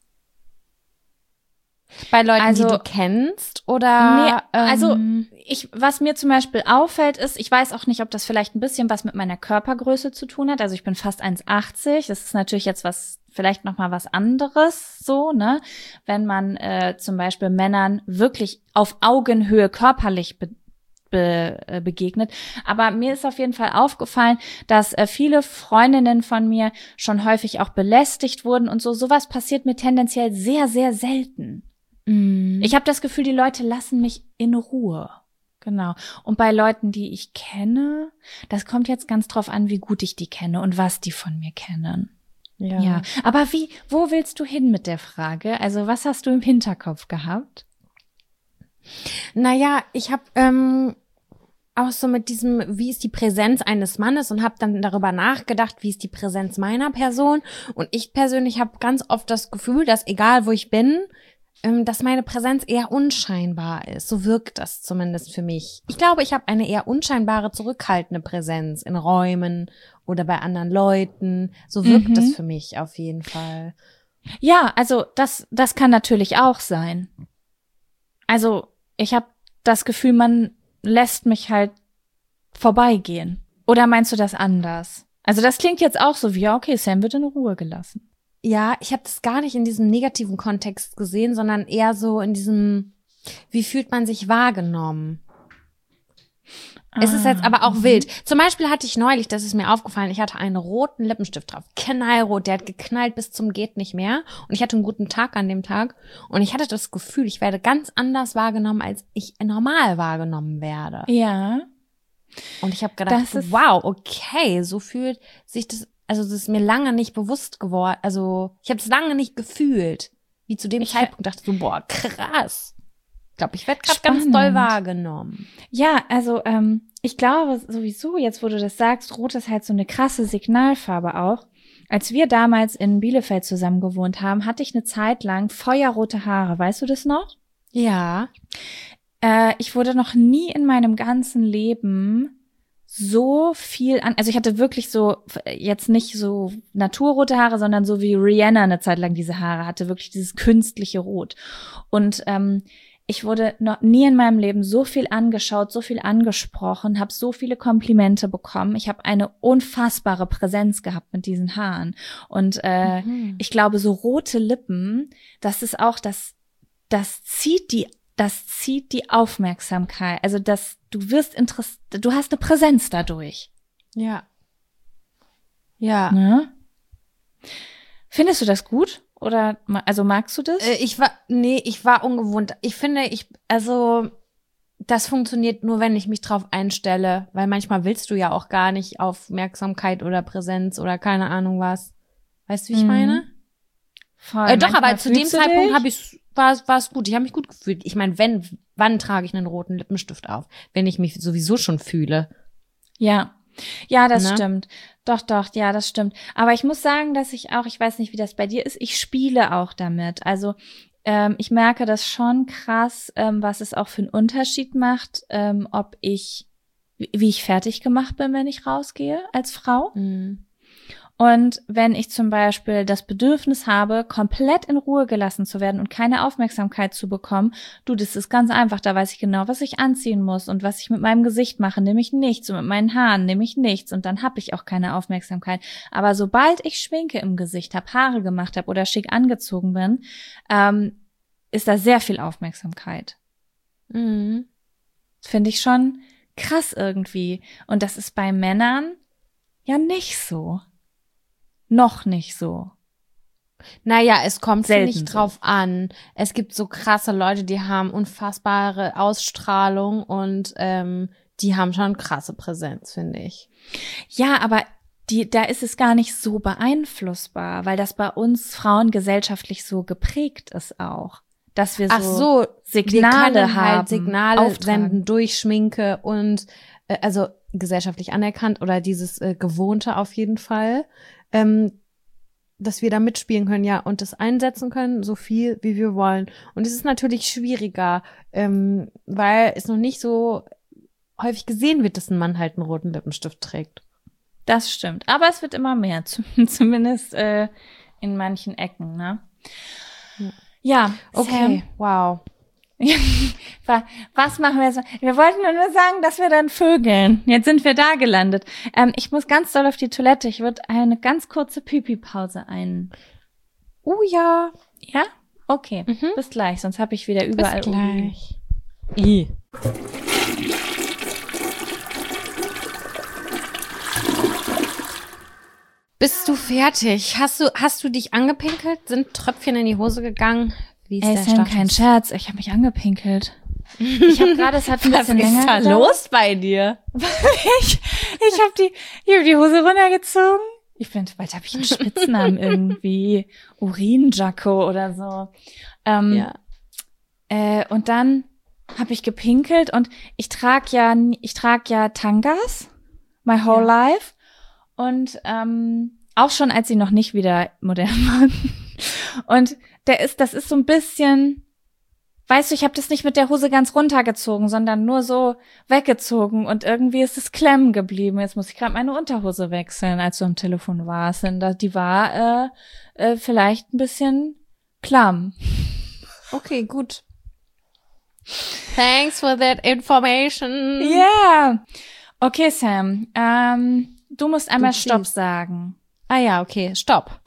Bei Leuten, die du kennst, oder? Nee, was mir zum Beispiel auffällt, ist, ich weiß auch nicht, ob das vielleicht ein bisschen was mit meiner Körpergröße zu tun hat. Also ich bin fast 1,80. Das ist natürlich jetzt vielleicht noch mal was anderes, so, ne? Wenn man zum Beispiel Männern wirklich auf Augenhöhe körperlich begegnet. Aber mir ist auf jeden Fall aufgefallen, dass viele Freundinnen von mir schon häufig auch belästigt wurden und so. Sowas passiert mir tendenziell sehr, sehr selten. Ich habe das Gefühl, die Leute lassen mich in Ruhe. Genau. Und bei Leuten, die ich kenne, das kommt jetzt ganz drauf an, wie gut ich die kenne und was die von mir kennen. Ja. Aber wo willst du hin mit der Frage? Also was hast du im Hinterkopf gehabt? Naja, ich habe auch so mit diesem, wie ist die Präsenz eines Mannes und habe dann darüber nachgedacht, wie ist die Präsenz meiner Person. Und ich persönlich habe ganz oft das Gefühl, dass egal wo ich bin, dass meine Präsenz eher unscheinbar ist. So wirkt das zumindest für mich. Ich glaube, ich habe eine eher unscheinbare, zurückhaltende Präsenz in Räumen oder bei anderen Leuten. So wirkt das für mich auf jeden Fall. Ja, also das kann natürlich auch sein. Also ich habe das Gefühl, man lässt mich halt vorbeigehen. Oder meinst du das anders? Also das klingt jetzt auch so wie, ja, okay, Sam wird in Ruhe gelassen. Ja, ich habe das gar nicht in diesem negativen Kontext gesehen, sondern eher so in diesem, wie fühlt man sich wahrgenommen? Es ist jetzt aber auch wild. Zum Beispiel hatte ich neulich, das ist mir aufgefallen, ich hatte einen roten Lippenstift drauf. Knallrot, der hat geknallt bis zum geht nicht mehr. Und ich hatte einen guten Tag an dem Tag. Und ich hatte das Gefühl, ich werde ganz anders wahrgenommen, als ich normal wahrgenommen werde. Ja. Und ich habe gedacht, wow, okay, so fühlt sich das, also das ist mir lange nicht bewusst geworden. Also ich habe es lange nicht gefühlt. Wie zu dem Zeitpunkt dachte ich so, boah, krass. Ich glaube, ich werde gerade ganz doll wahrgenommen. Ja, also ich glaube sowieso, jetzt wo du das sagst, Rot ist halt so eine krasse Signalfarbe auch. Als wir damals in Bielefeld zusammen gewohnt haben, hatte ich eine Zeit lang feuerrote Haare. Weißt du das noch? Ja. Ich wurde noch nie in meinem ganzen Leben so viel also ich hatte wirklich so, jetzt nicht so naturrote Haare, sondern so wie Rihanna eine Zeit lang diese Haare hatte, wirklich dieses künstliche Rot. Und ich wurde noch nie in meinem Leben so viel angeschaut, so viel angesprochen, habe so viele Komplimente bekommen. Ich habe eine unfassbare Präsenz gehabt mit diesen Haaren. Und ich glaube, so rote Lippen, das ist auch, das zieht die Aufmerksamkeit. Also du hast eine Präsenz dadurch. Ja. Ja. Ne? Findest du das gut? Oder, also magst du das? Ich war ungewohnt. Ich finde, das funktioniert nur, wenn ich mich drauf einstelle, weil manchmal willst du ja auch gar nicht Aufmerksamkeit oder Präsenz oder keine Ahnung was. Weißt du, wie ich meine? Voll. Doch, aber zu dem Zeitpunkt war es gut. Ich habe mich gut gefühlt. Ich meine, wann trage ich einen roten Lippenstift auf? Wenn ich mich sowieso schon fühle. Ja. Ja, das stimmt. Doch, ja, das stimmt. Aber ich muss sagen, dass ich weiß nicht, wie das bei dir ist, ich spiele auch damit. Also ich merke das schon krass, was es auch für einen Unterschied macht, wie ich fertig gemacht bin, wenn ich rausgehe als Frau. Mhm. Und wenn ich zum Beispiel das Bedürfnis habe, komplett in Ruhe gelassen zu werden und keine Aufmerksamkeit zu bekommen, das ist ganz einfach, da weiß ich genau, was ich anziehen muss und was ich mit meinem Gesicht mache, nämlich nichts, und mit meinen Haaren nämlich nichts, und dann habe ich auch keine Aufmerksamkeit. Aber sobald ich Schminke im Gesicht habe, Haare gemacht habe oder schick angezogen bin, ist da sehr viel Aufmerksamkeit. Mhm. Das finde ich schon krass irgendwie. Und das ist bei Männern ja nicht so. Noch nicht so. Naja, es kommt Selten nicht drauf an. Es gibt so krasse Leute, die haben unfassbare Ausstrahlung und die haben schon krasse Präsenz, finde ich. Ja, aber da ist es gar nicht so beeinflussbar, weil das bei uns Frauen gesellschaftlich so geprägt ist auch. Dass wir so Signale haben. Halt Signale senden durch Schminke und also gesellschaftlich anerkannt oder dieses Gewohnte auf jeden Fall. Dass wir da mitspielen können, ja, und das einsetzen können, so viel, wie wir wollen. Und es ist natürlich schwieriger, weil es noch nicht so häufig gesehen wird, dass ein Mann halt einen roten Lippenstift trägt. Das stimmt. Aber es wird immer mehr, zumindest in manchen Ecken, ne? Ja, okay, Sam. wow. Was machen wir jetzt? Wir wollten nur sagen, dass wir dann vögeln. Jetzt sind wir da gelandet. Ich muss ganz doll auf die Toilette. Ich würde eine ganz kurze Pipi-Pause Ja. Ja? Okay. Bis gleich, sonst habe ich wieder überall. Bis gleich. Bist du fertig? Hast du dich angepinkelt? Sind Tröpfchen in die Hose gegangen? Wie ist der Sam, Status? kein Scherz. Ich habe mich angepinkelt. Ich habe gerade, es hat ein bisschen länger Was ist da los bei dir? ich habe die Hose runtergezogen. Bald habe ich einen Spitznamen irgendwie. Urin-Jacko oder so. Ja. Und dann habe ich gepinkelt und ich trage ja Tangas my whole life und auch schon, als sie noch nicht wieder modern waren. Und das ist so ein bisschen, weißt du, ich habe das nicht mit der Hose ganz runtergezogen, sondern nur so weggezogen und irgendwie ist es klemmen geblieben. Jetzt muss ich gerade meine Unterhose wechseln, als du am Telefon warst. Denn die war vielleicht ein bisschen klamm. Okay, gut. Thanks for that information. Yeah. Okay, Sam. Du musst einmal Stopp sagen. Ah ja, okay, Stopp.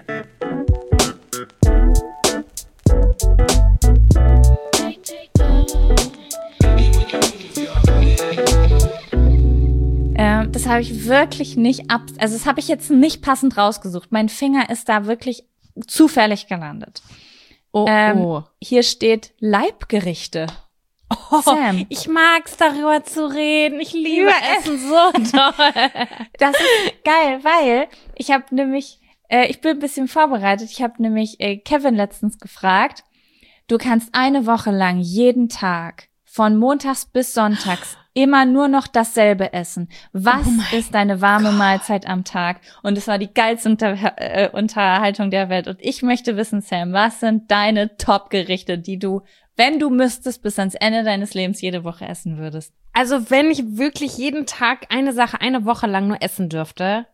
Das habe ich wirklich nicht also das habe ich jetzt nicht passend rausgesucht. Mein Finger ist da wirklich zufällig gelandet. Oh. Hier steht Leibgerichte. Oh, Sam. Ich mag's, darüber zu reden. Ich liebe Essen so toll. Das ist geil, weil ich habe nämlich, ich bin ein bisschen vorbereitet. Ich habe nämlich Kevin letztens gefragt, du kannst eine Woche lang jeden Tag von montags bis sonntags immer nur noch dasselbe essen. Was ist deine warme Mahlzeit am Tag? Und es war die geilste Unterhaltung der Welt. Und ich möchte wissen, Sam, was sind deine Top-Gerichte, die du, wenn du müsstest, bis ans Ende deines Lebens jede Woche essen würdest? Also wenn ich wirklich jeden Tag eine Sache eine Woche lang nur essen dürfte.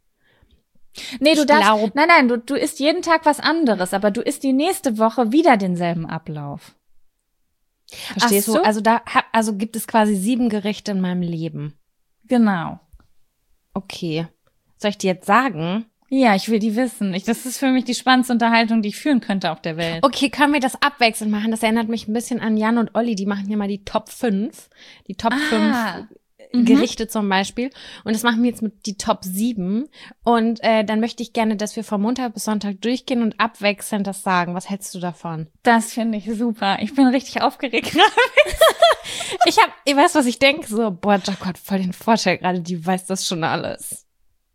Nee, du darfst, nein, du isst jeden Tag was anderes, aber du isst die nächste Woche wieder denselben Ablauf. Verstehst du? Also gibt es quasi 7 Gerichte in meinem Leben. Genau. Okay. Soll ich dir jetzt sagen? Ja, ich will die wissen. Das ist für mich die spannendste Unterhaltung, die ich führen könnte auf der Welt. Okay, können wir das abwechselnd machen? Das erinnert mich ein bisschen an Jan und Olli. Die machen hier mal die Top 5. Die Top 5 Gerichte zum Beispiel. Und das machen wir jetzt mit die Top 7. Und dann möchte ich gerne, dass wir von Montag bis Sonntag durchgehen und abwechselnd das sagen. Was hältst du davon? Das finde ich super. Ich bin richtig aufgeregt gerade. Ich weiß, was ich denke. So, boah, Jaco hat voll den Vorteil gerade. Die weiß das schon alles.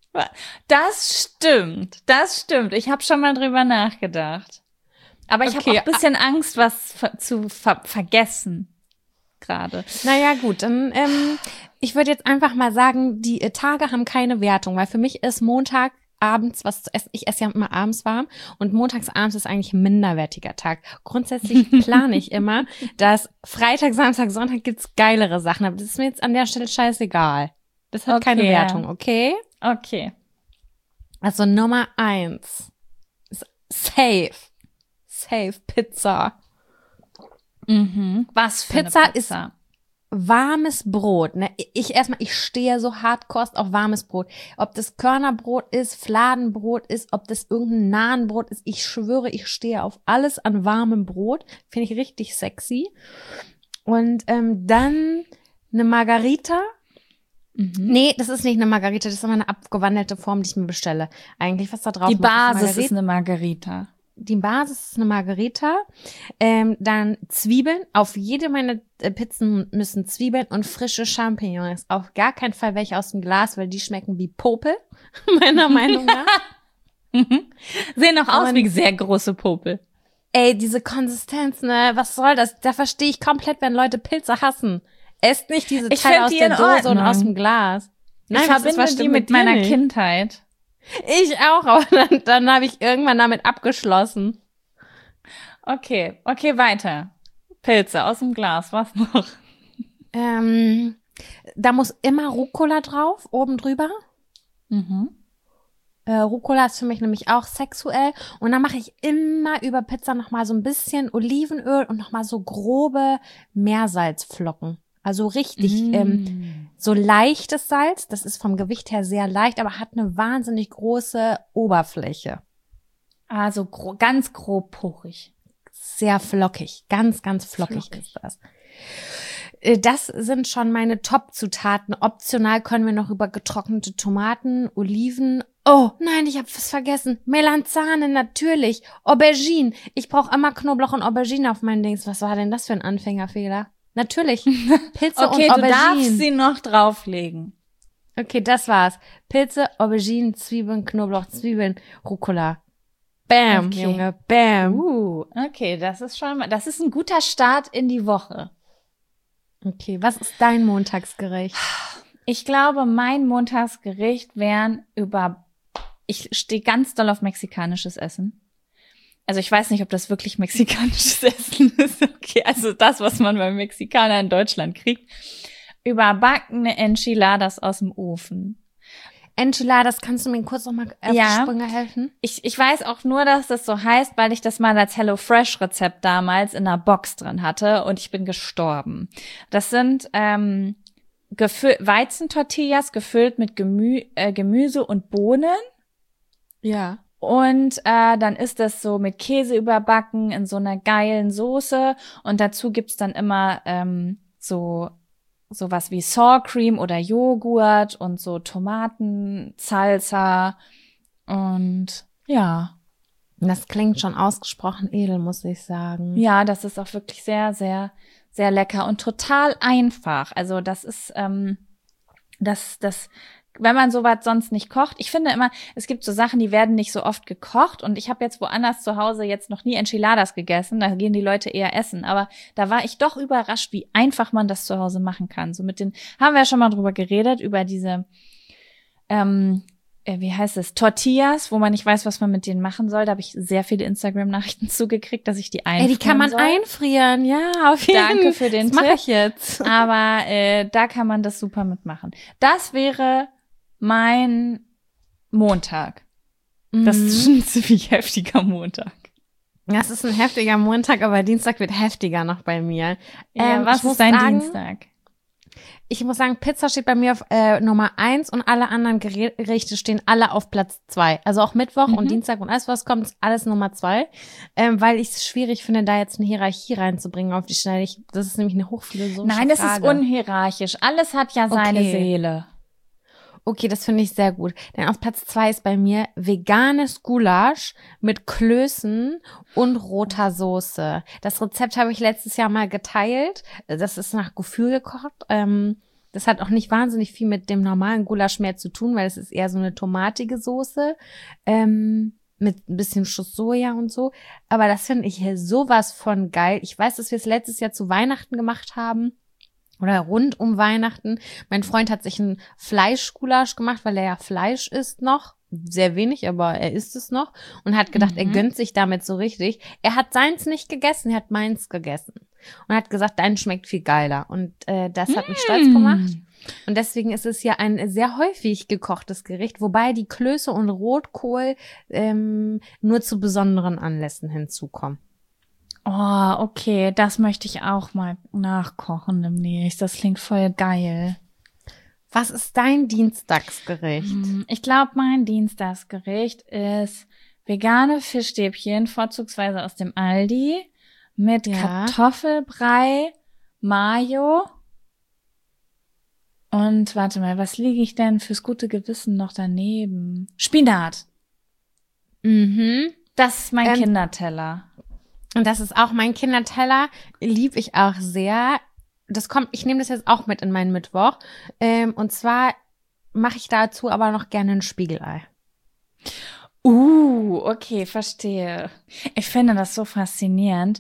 Das stimmt. Ich habe schon mal drüber nachgedacht. Aber ich habe auch ein bisschen Angst, was zu vergessen gerade. Naja, gut, dann ich würde jetzt einfach mal sagen, die Tage haben keine Wertung, weil für mich ist Montag abends was zu essen. Ich esse ja immer abends warm und montags abends ist eigentlich ein minderwertiger Tag. Grundsätzlich plane ich immer, dass Freitag, Samstag, Sonntag gibt's geilere Sachen, aber das ist mir jetzt an der Stelle scheißegal. Das hat keine Wertung, okay? Okay. Also Nummer 1 ist safe Pizza. Was für Pizza eine Pizza ist warmes Brot. Ne? Ich stehe so hardkost auf warmes Brot. Ob das Körnerbrot ist, Fladenbrot ist, ob das irgendein Nahenbrot ist. Ich schwöre, ich stehe auf alles an warmem Brot. Finde ich richtig sexy. Und dann eine Margarita. Nee, das ist nicht eine Margarita. Das ist immer eine abgewandelte Form, die ich mir bestelle. Eigentlich, was da drauf Die ist. Basis ist eine Margarita. Die Basis ist eine Margarita, dann Zwiebeln. Auf jede meiner Pizzen müssen Zwiebeln und frische Champignons. Auf gar keinen Fall welche aus dem Glas, weil die schmecken wie Popel, meiner Meinung nach. Sehen auch aus wie sehr große Popel. Ey, diese Konsistenz, ne, was soll das? Da verstehe ich komplett, wenn Leute Pilze hassen. Esst nicht diese Teile aus der Dose und aus dem Glas. Nein, ich verbinde die mit meiner Kindheit. Ich auch, aber dann habe ich irgendwann damit abgeschlossen. Okay, weiter. Pilze aus dem Glas, was noch? Da muss immer Rucola drauf, oben drüber. Rucola ist für mich nämlich auch sexuell. Und dann mache ich immer über Pizza nochmal so ein bisschen Olivenöl und nochmal so grobe Meersalzflocken. Also richtig, so leichtes Salz, das ist vom Gewicht her sehr leicht, aber hat eine wahnsinnig große Oberfläche. Also ganz grob porig. Sehr flockig, ganz flockig ist das. Das sind schon meine Top-Zutaten. Optional können wir noch über getrocknete Tomaten, Oliven. Oh, nein, ich habe was vergessen. Melanzane, natürlich. Aubergine. Ich brauche immer Knoblauch und Aubergine auf meinen Dings. Was war denn das für ein Anfängerfehler? Natürlich. Pilze und Aubergine. Okay, du darfst sie noch drauflegen. Okay, das war's. Pilze, Auberginen, Zwiebeln, Knoblauch, Zwiebeln, Rucola. Bam, okay. Junge, bam. Okay, das ist ein guter Start in die Woche. Okay, was ist dein Montagsgericht? Ich glaube, mein Montagsgericht wären ich stehe ganz doll auf mexikanisches Essen. Also ich weiß nicht, ob das wirklich mexikanisches Essen ist. Okay, also das, was man beim Mexikaner in Deutschland kriegt. Überbackene Enchiladas aus dem Ofen. Enchiladas, kannst du mir kurz noch mal auf die Sprünge helfen? Ich weiß auch nur, dass das so heißt, weil ich das mal als HelloFresh-Rezept damals in einer Box drin hatte und ich bin gestorben. Das sind Weizentortillas gefüllt mit Gemüse und Bohnen. Ja. Und dann ist das so mit Käse überbacken in so einer geilen Soße. Und dazu gibt's dann immer sowas wie Sour Cream oder Joghurt und so Tomaten, Salsa und ja. Das klingt schon ausgesprochen edel, muss ich sagen. Ja, das ist auch wirklich sehr, sehr, sehr lecker und total einfach. Also das ist wenn man sowas sonst nicht kocht. Ich finde immer, es gibt so Sachen, die werden nicht so oft gekocht und ich habe jetzt woanders zu Hause jetzt noch nie Enchiladas gegessen, da gehen die Leute eher essen, aber da war ich doch überrascht, wie einfach man das zu Hause machen kann. So haben wir ja schon mal drüber geredet, über diese, wie heißt es, Tortillas, wo man nicht weiß, was man mit denen machen soll. Da habe ich sehr viele Instagram-Nachrichten zugekriegt, dass ich die einfrieren die kann man einfrieren, ja, auf jeden Fall. Danke für den Tipp. Das mache ich jetzt. Aber da kann man das super mitmachen. Das wäre mein Montag. Das ist ein ziemlich heftiger Montag. Das ist ein heftiger Montag, aber Dienstag wird heftiger noch bei mir. Was ist dein Dienstag? Ich muss sagen, Pizza steht bei mir auf Nummer 1 und alle anderen Gerichte stehen alle auf Platz 2. Also auch Mittwoch und Dienstag und alles, was kommt, ist alles Nummer 2. Weil ich es schwierig finde, da jetzt eine Hierarchie reinzubringen auf die Schnelle. Das ist nämlich eine hochphilosophische Frage. Nein, das ist unhierarchisch. Alles hat ja seine Seele. Okay, das finde ich sehr gut. Denn auf Platz 2 ist bei mir veganes Gulasch mit Klößen und roter Soße. Das Rezept habe ich letztes Jahr mal geteilt. Das ist nach Gefühl gekocht. Das hat auch nicht wahnsinnig viel mit dem normalen Gulasch mehr zu tun, weil es ist eher so eine tomatige Soße mit ein bisschen Schuss Soja und so. Aber das finde ich hier sowas von geil. Ich weiß, dass wir es letztes Jahr zu Weihnachten gemacht haben. Oder rund um Weihnachten. Mein Freund hat sich ein Fleischgulasch gemacht, weil er ja Fleisch isst noch. Sehr wenig, aber er isst es noch. Und hat gedacht, er gönnt sich damit so richtig. Er hat seins nicht gegessen, er hat meins gegessen. Und hat gesagt, dein schmeckt viel geiler. Und das hat mich stolz gemacht. Und deswegen ist es ja ein sehr häufig gekochtes Gericht, wobei die Klöße und Rotkohl nur zu besonderen Anlässen hinzukommen. Oh, okay, das möchte ich auch mal nachkochen demnächst. Das klingt voll geil. Was ist dein Dienstagsgericht? Ich glaube, mein Dienstagsgericht ist vegane Fischstäbchen, vorzugsweise aus dem Aldi, mit Kartoffelbrei, Mayo. Und warte mal, was liege ich denn fürs gute Gewissen noch daneben? Spinat. Das ist mein Kinderteller. Und das ist auch mein Kinderteller, lieb ich auch sehr. Ich nehme das jetzt auch mit in meinen Mittwoch. Und zwar mache ich dazu aber noch gerne ein Spiegelei. Okay, verstehe. Ich finde das so faszinierend,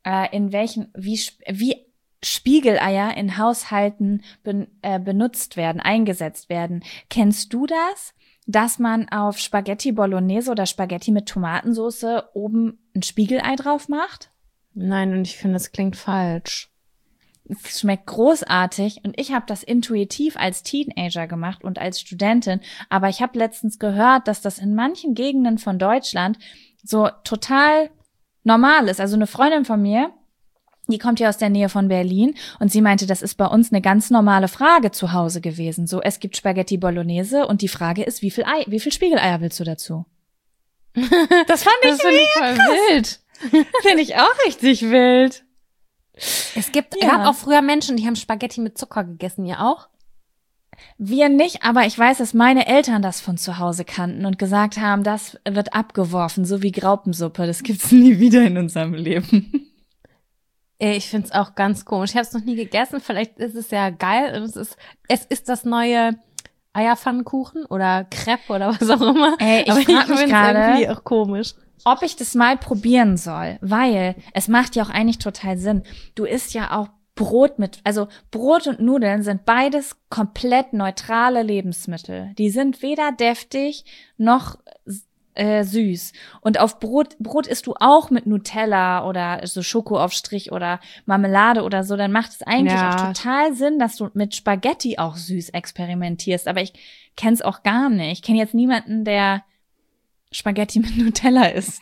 wie Spiegeleier in Haushalten benutzt werden, eingesetzt werden. Kennst du das? Dass man auf Spaghetti Bolognese oder Spaghetti mit Tomatensauce oben ein Spiegelei drauf macht? Nein, und ich finde, das klingt falsch. Es schmeckt großartig und ich habe das intuitiv als Teenager gemacht und als Studentin, aber ich habe letztens gehört, dass das in manchen Gegenden von Deutschland so total normal ist. Also eine Freundin von mir, die kommt ja aus der Nähe von Berlin und sie meinte, das ist bei uns eine ganz normale Frage zu Hause gewesen. So, es gibt Spaghetti Bolognese und die Frage ist, wie viel Spiegeleier willst du dazu? Das fand ich voll wild. Finde ich auch richtig wild. Es gab auch früher Menschen, die haben Spaghetti mit Zucker gegessen, ihr auch? Wir nicht, aber ich weiß, dass meine Eltern das von zu Hause kannten und gesagt haben, das wird abgeworfen, so wie Graupensuppe. Das gibt's nie wieder in unserem Leben. Ich find's auch ganz komisch. Ich habe es noch nie gegessen. Vielleicht ist es ja geil. Es ist das neue Eierpfannkuchen oder Crepe oder was auch immer. Ich frage mich gerade, irgendwie auch komisch, ob ich das mal probieren soll, weil es macht ja auch eigentlich total Sinn. Du isst ja auch also Brot und Nudeln sind beides komplett neutrale Lebensmittel. Die sind weder deftig noch süß. Und auf Brot isst du auch mit Nutella oder so Schokoaufstrich oder Marmelade oder so, dann macht es eigentlich auch total Sinn, dass du mit Spaghetti auch süß experimentierst. Aber ich kenn's auch gar nicht. Ich kenne jetzt niemanden, der Spaghetti mit Nutella isst.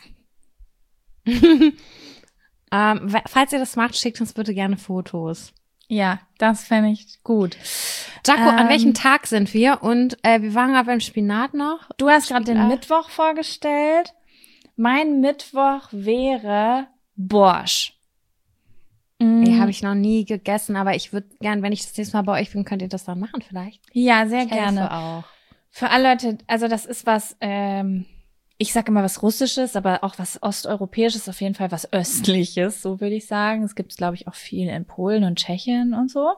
Falls ihr das macht, schickt uns bitte gerne Fotos. Ja, das fände ich gut. Jaco, an welchem Tag sind wir? Und wir waren gerade beim Spinat noch. Du hast gerade den Mittwoch vorgestellt. Mein Mittwoch wäre Borsch. Habe ich noch nie gegessen, aber ich würde gern, wenn ich das nächste Mal bei euch bin, könnt ihr das dann machen vielleicht? Ja, sehr Ich gerne. helfe auch. Für alle Leute, also das ist was, ich sag immer was Russisches, aber auch was Osteuropäisches, auf jeden Fall was Östliches, so würde ich sagen. Es gibt es, glaube ich, auch viel in Polen und Tschechien und so,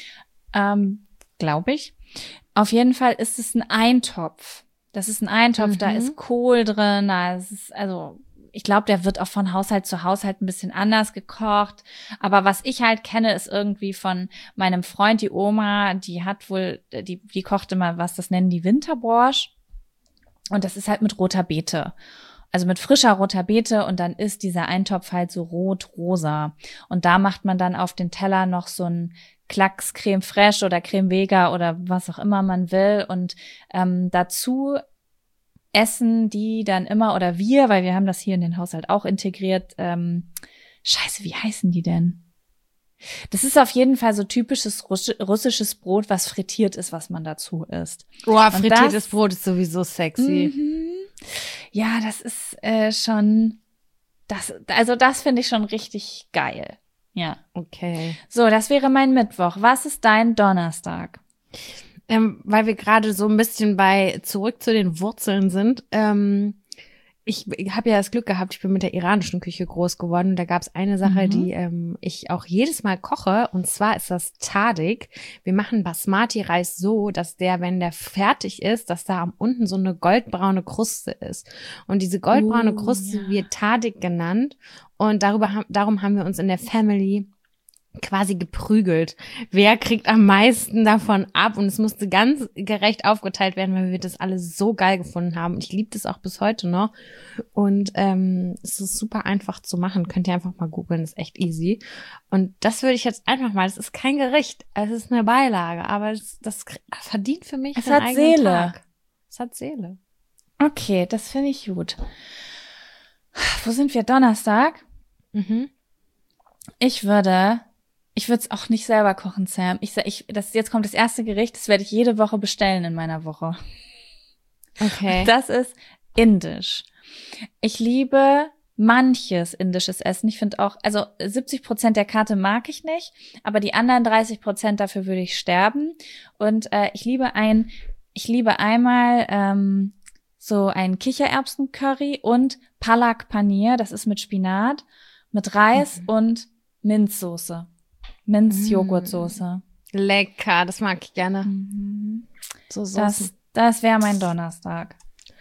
glaube ich. Auf jeden Fall ist es ein Eintopf. Das ist ein Eintopf, da ist Kohl drin, ich glaube, der wird auch von Haushalt zu Haushalt ein bisschen anders gekocht. Aber was ich halt kenne, ist irgendwie von meinem Freund, die Oma, die kocht immer was, das nennen die Winterborsch. Und das ist halt mit roter Beete. Also mit frischer roter Beete und dann ist dieser Eintopf halt so rot-rosa. Und da macht man dann auf den Teller noch so ein Klacks Creme Fraiche oder Creme Vega oder was auch immer man will. Und dazu essen die dann immer, oder wir, weil wir haben das hier in den Haushalt auch integriert. Scheiße, wie heißen die denn? Das ist auf jeden Fall so typisches russisches Brot, was frittiert ist, was man dazu isst. Boah, frittiertes Brot ist sowieso sexy. Ja, das ist schon, das finde ich schon richtig geil. Ja. Okay. So, das wäre mein Mittwoch. Was ist dein Donnerstag? Weil wir gerade so ein bisschen zurück zu den Wurzeln sind. Ich habe ja das Glück gehabt, ich bin mit der iranischen Küche groß geworden und da gab es eine Sache, die ich auch jedes Mal koche, und zwar ist das Tahdig. Wir machen Basmati-Reis so, dass wenn der fertig ist, dass da am unten so eine goldbraune Kruste ist. Und diese goldbraune Kruste wird Tahdig genannt, und darum haben wir uns in der Family quasi geprügelt. Wer kriegt am meisten davon ab? Und es musste ganz gerecht aufgeteilt werden, weil wir das alle so geil gefunden haben. Und ich liebe das auch bis heute noch. Und es ist super einfach zu machen. Könnt ihr einfach mal googeln, ist echt easy. Und das würde ich jetzt einfach mal, das ist kein Gericht, es ist eine Beilage, aber das verdient für mich einen eigenen Tag. Es hat Seele. Okay, das finde ich gut. Wo sind wir? Donnerstag? Ich würde es auch nicht selber kochen, Sam. Jetzt kommt das erste Gericht, das werde ich jede Woche bestellen in meiner Woche. Okay. Das ist indisch. Ich liebe manches indisches Essen. Ich finde auch, 70% der Karte mag ich nicht, aber die anderen 30% dafür würde ich sterben. Und ich liebe einmal so ein Kichererbsen-Curry und Palak Paneer, das ist mit Spinat, mit Reis und Minzsoße. Minz-Joghurtsoße. Lecker, das mag ich gerne. So Soßen. Das wäre mein Donnerstag.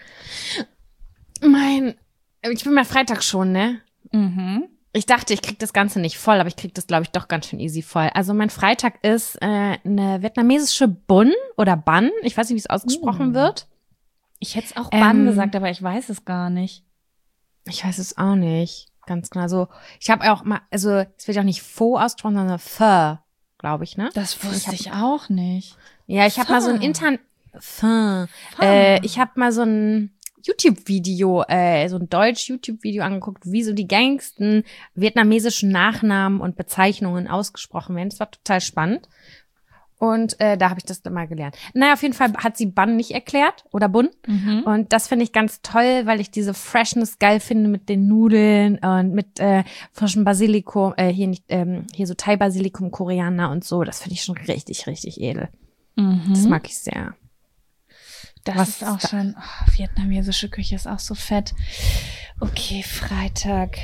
Ich bin mal Freitag schon, ne? Ich dachte, ich krieg das Ganze nicht voll, aber ich krieg das, glaube ich, doch ganz schön easy voll. Also mein Freitag ist eine vietnamesische Bun oder Bun. Ich weiß nicht, wie es ausgesprochen wird. Ich hätte es auch Bun gesagt, aber ich weiß es gar nicht. Ich weiß es auch nicht. Ganz genau. So, ich habe auch mal, es wird auch nicht Pho ausgesprochen, sondern Pho, glaube ich, ne? Das wusste ich auch nicht. Ja, ich habe mal so ein ich habe mal so ein YouTube-Video, so ein Deutsch-YouTube-Video angeguckt, wie so die gängigsten vietnamesischen Nachnamen und Bezeichnungen ausgesprochen werden. Das war total spannend. Und da habe ich das dann mal gelernt. Naja, auf jeden Fall hat sie Bun nicht erklärt oder Bun. Und das finde ich ganz toll, weil ich diese Freshness geil finde mit den Nudeln und mit frischem Basilikum, hier so Thai-Basilikum, Koriander und so. Das finde ich schon richtig, richtig edel. Das mag ich sehr. Das ist auch schon, vietnamesische Küche ist auch so fett. Okay, Freitag.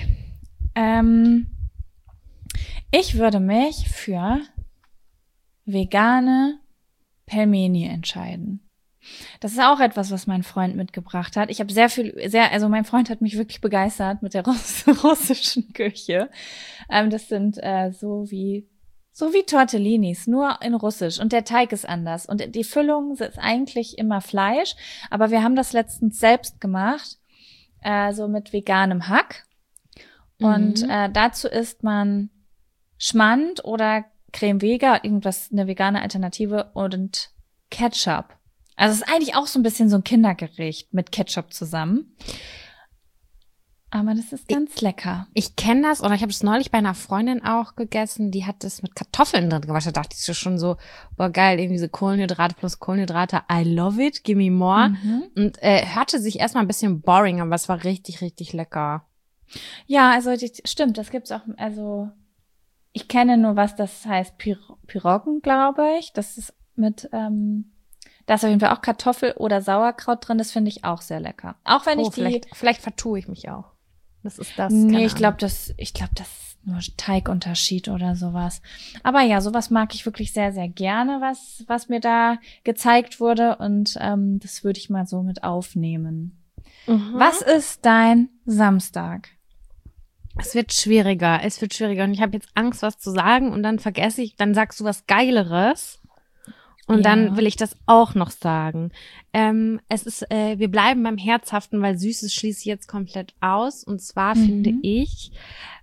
Ich würde mich für vegane Pelmeni entscheiden. Das ist auch etwas, was mein Freund mitgebracht hat. Ich habe mein Freund hat mich wirklich begeistert mit der russischen Küche. Das sind so wie So wie Tortellinis, nur in Russisch. Und der Teig ist anders. Und die Füllung ist eigentlich immer Fleisch. Aber wir haben das letztens selbst gemacht, so mit veganem Hack. Und dazu isst man Schmand oder Creme Vega, irgendwas, eine vegane Alternative und Ketchup. Also es ist eigentlich auch so ein bisschen so ein Kindergericht mit Ketchup zusammen. Aber das ist ganz lecker. Ich kenne das, oder ich habe es neulich bei einer Freundin auch gegessen, die hat das mit Kartoffeln drin gewaschen. Da dachte ich schon so, boah geil, irgendwie so Kohlenhydrate plus Kohlenhydrate, I love it, give me more. Und hörte sich erstmal ein bisschen boring, aber es war richtig, richtig lecker. Ja, also stimmt, das gibt's auch, also ich kenne nur, was das heißt, Piroggen, glaube ich. Das ist mit, da ist auf jeden Fall auch Kartoffel oder Sauerkraut drin, das finde ich auch sehr lecker. Auch wenn vielleicht vertue ich mich auch. Das ist das. Nee, ich glaube, das ist nur Teigunterschied oder sowas. Aber ja, sowas mag ich wirklich sehr, sehr gerne, was mir da gezeigt wurde. Und das würde ich mal so mit aufnehmen. Was ist dein Samstag? Es wird schwieriger. Und ich habe jetzt Angst, was zu sagen und dann vergesse ich, dann sagst du was Geileres. Und dann will ich das auch noch sagen. Es ist, wir bleiben beim Herzhaften, weil Süßes schließe ich jetzt komplett aus. Und zwar bin ich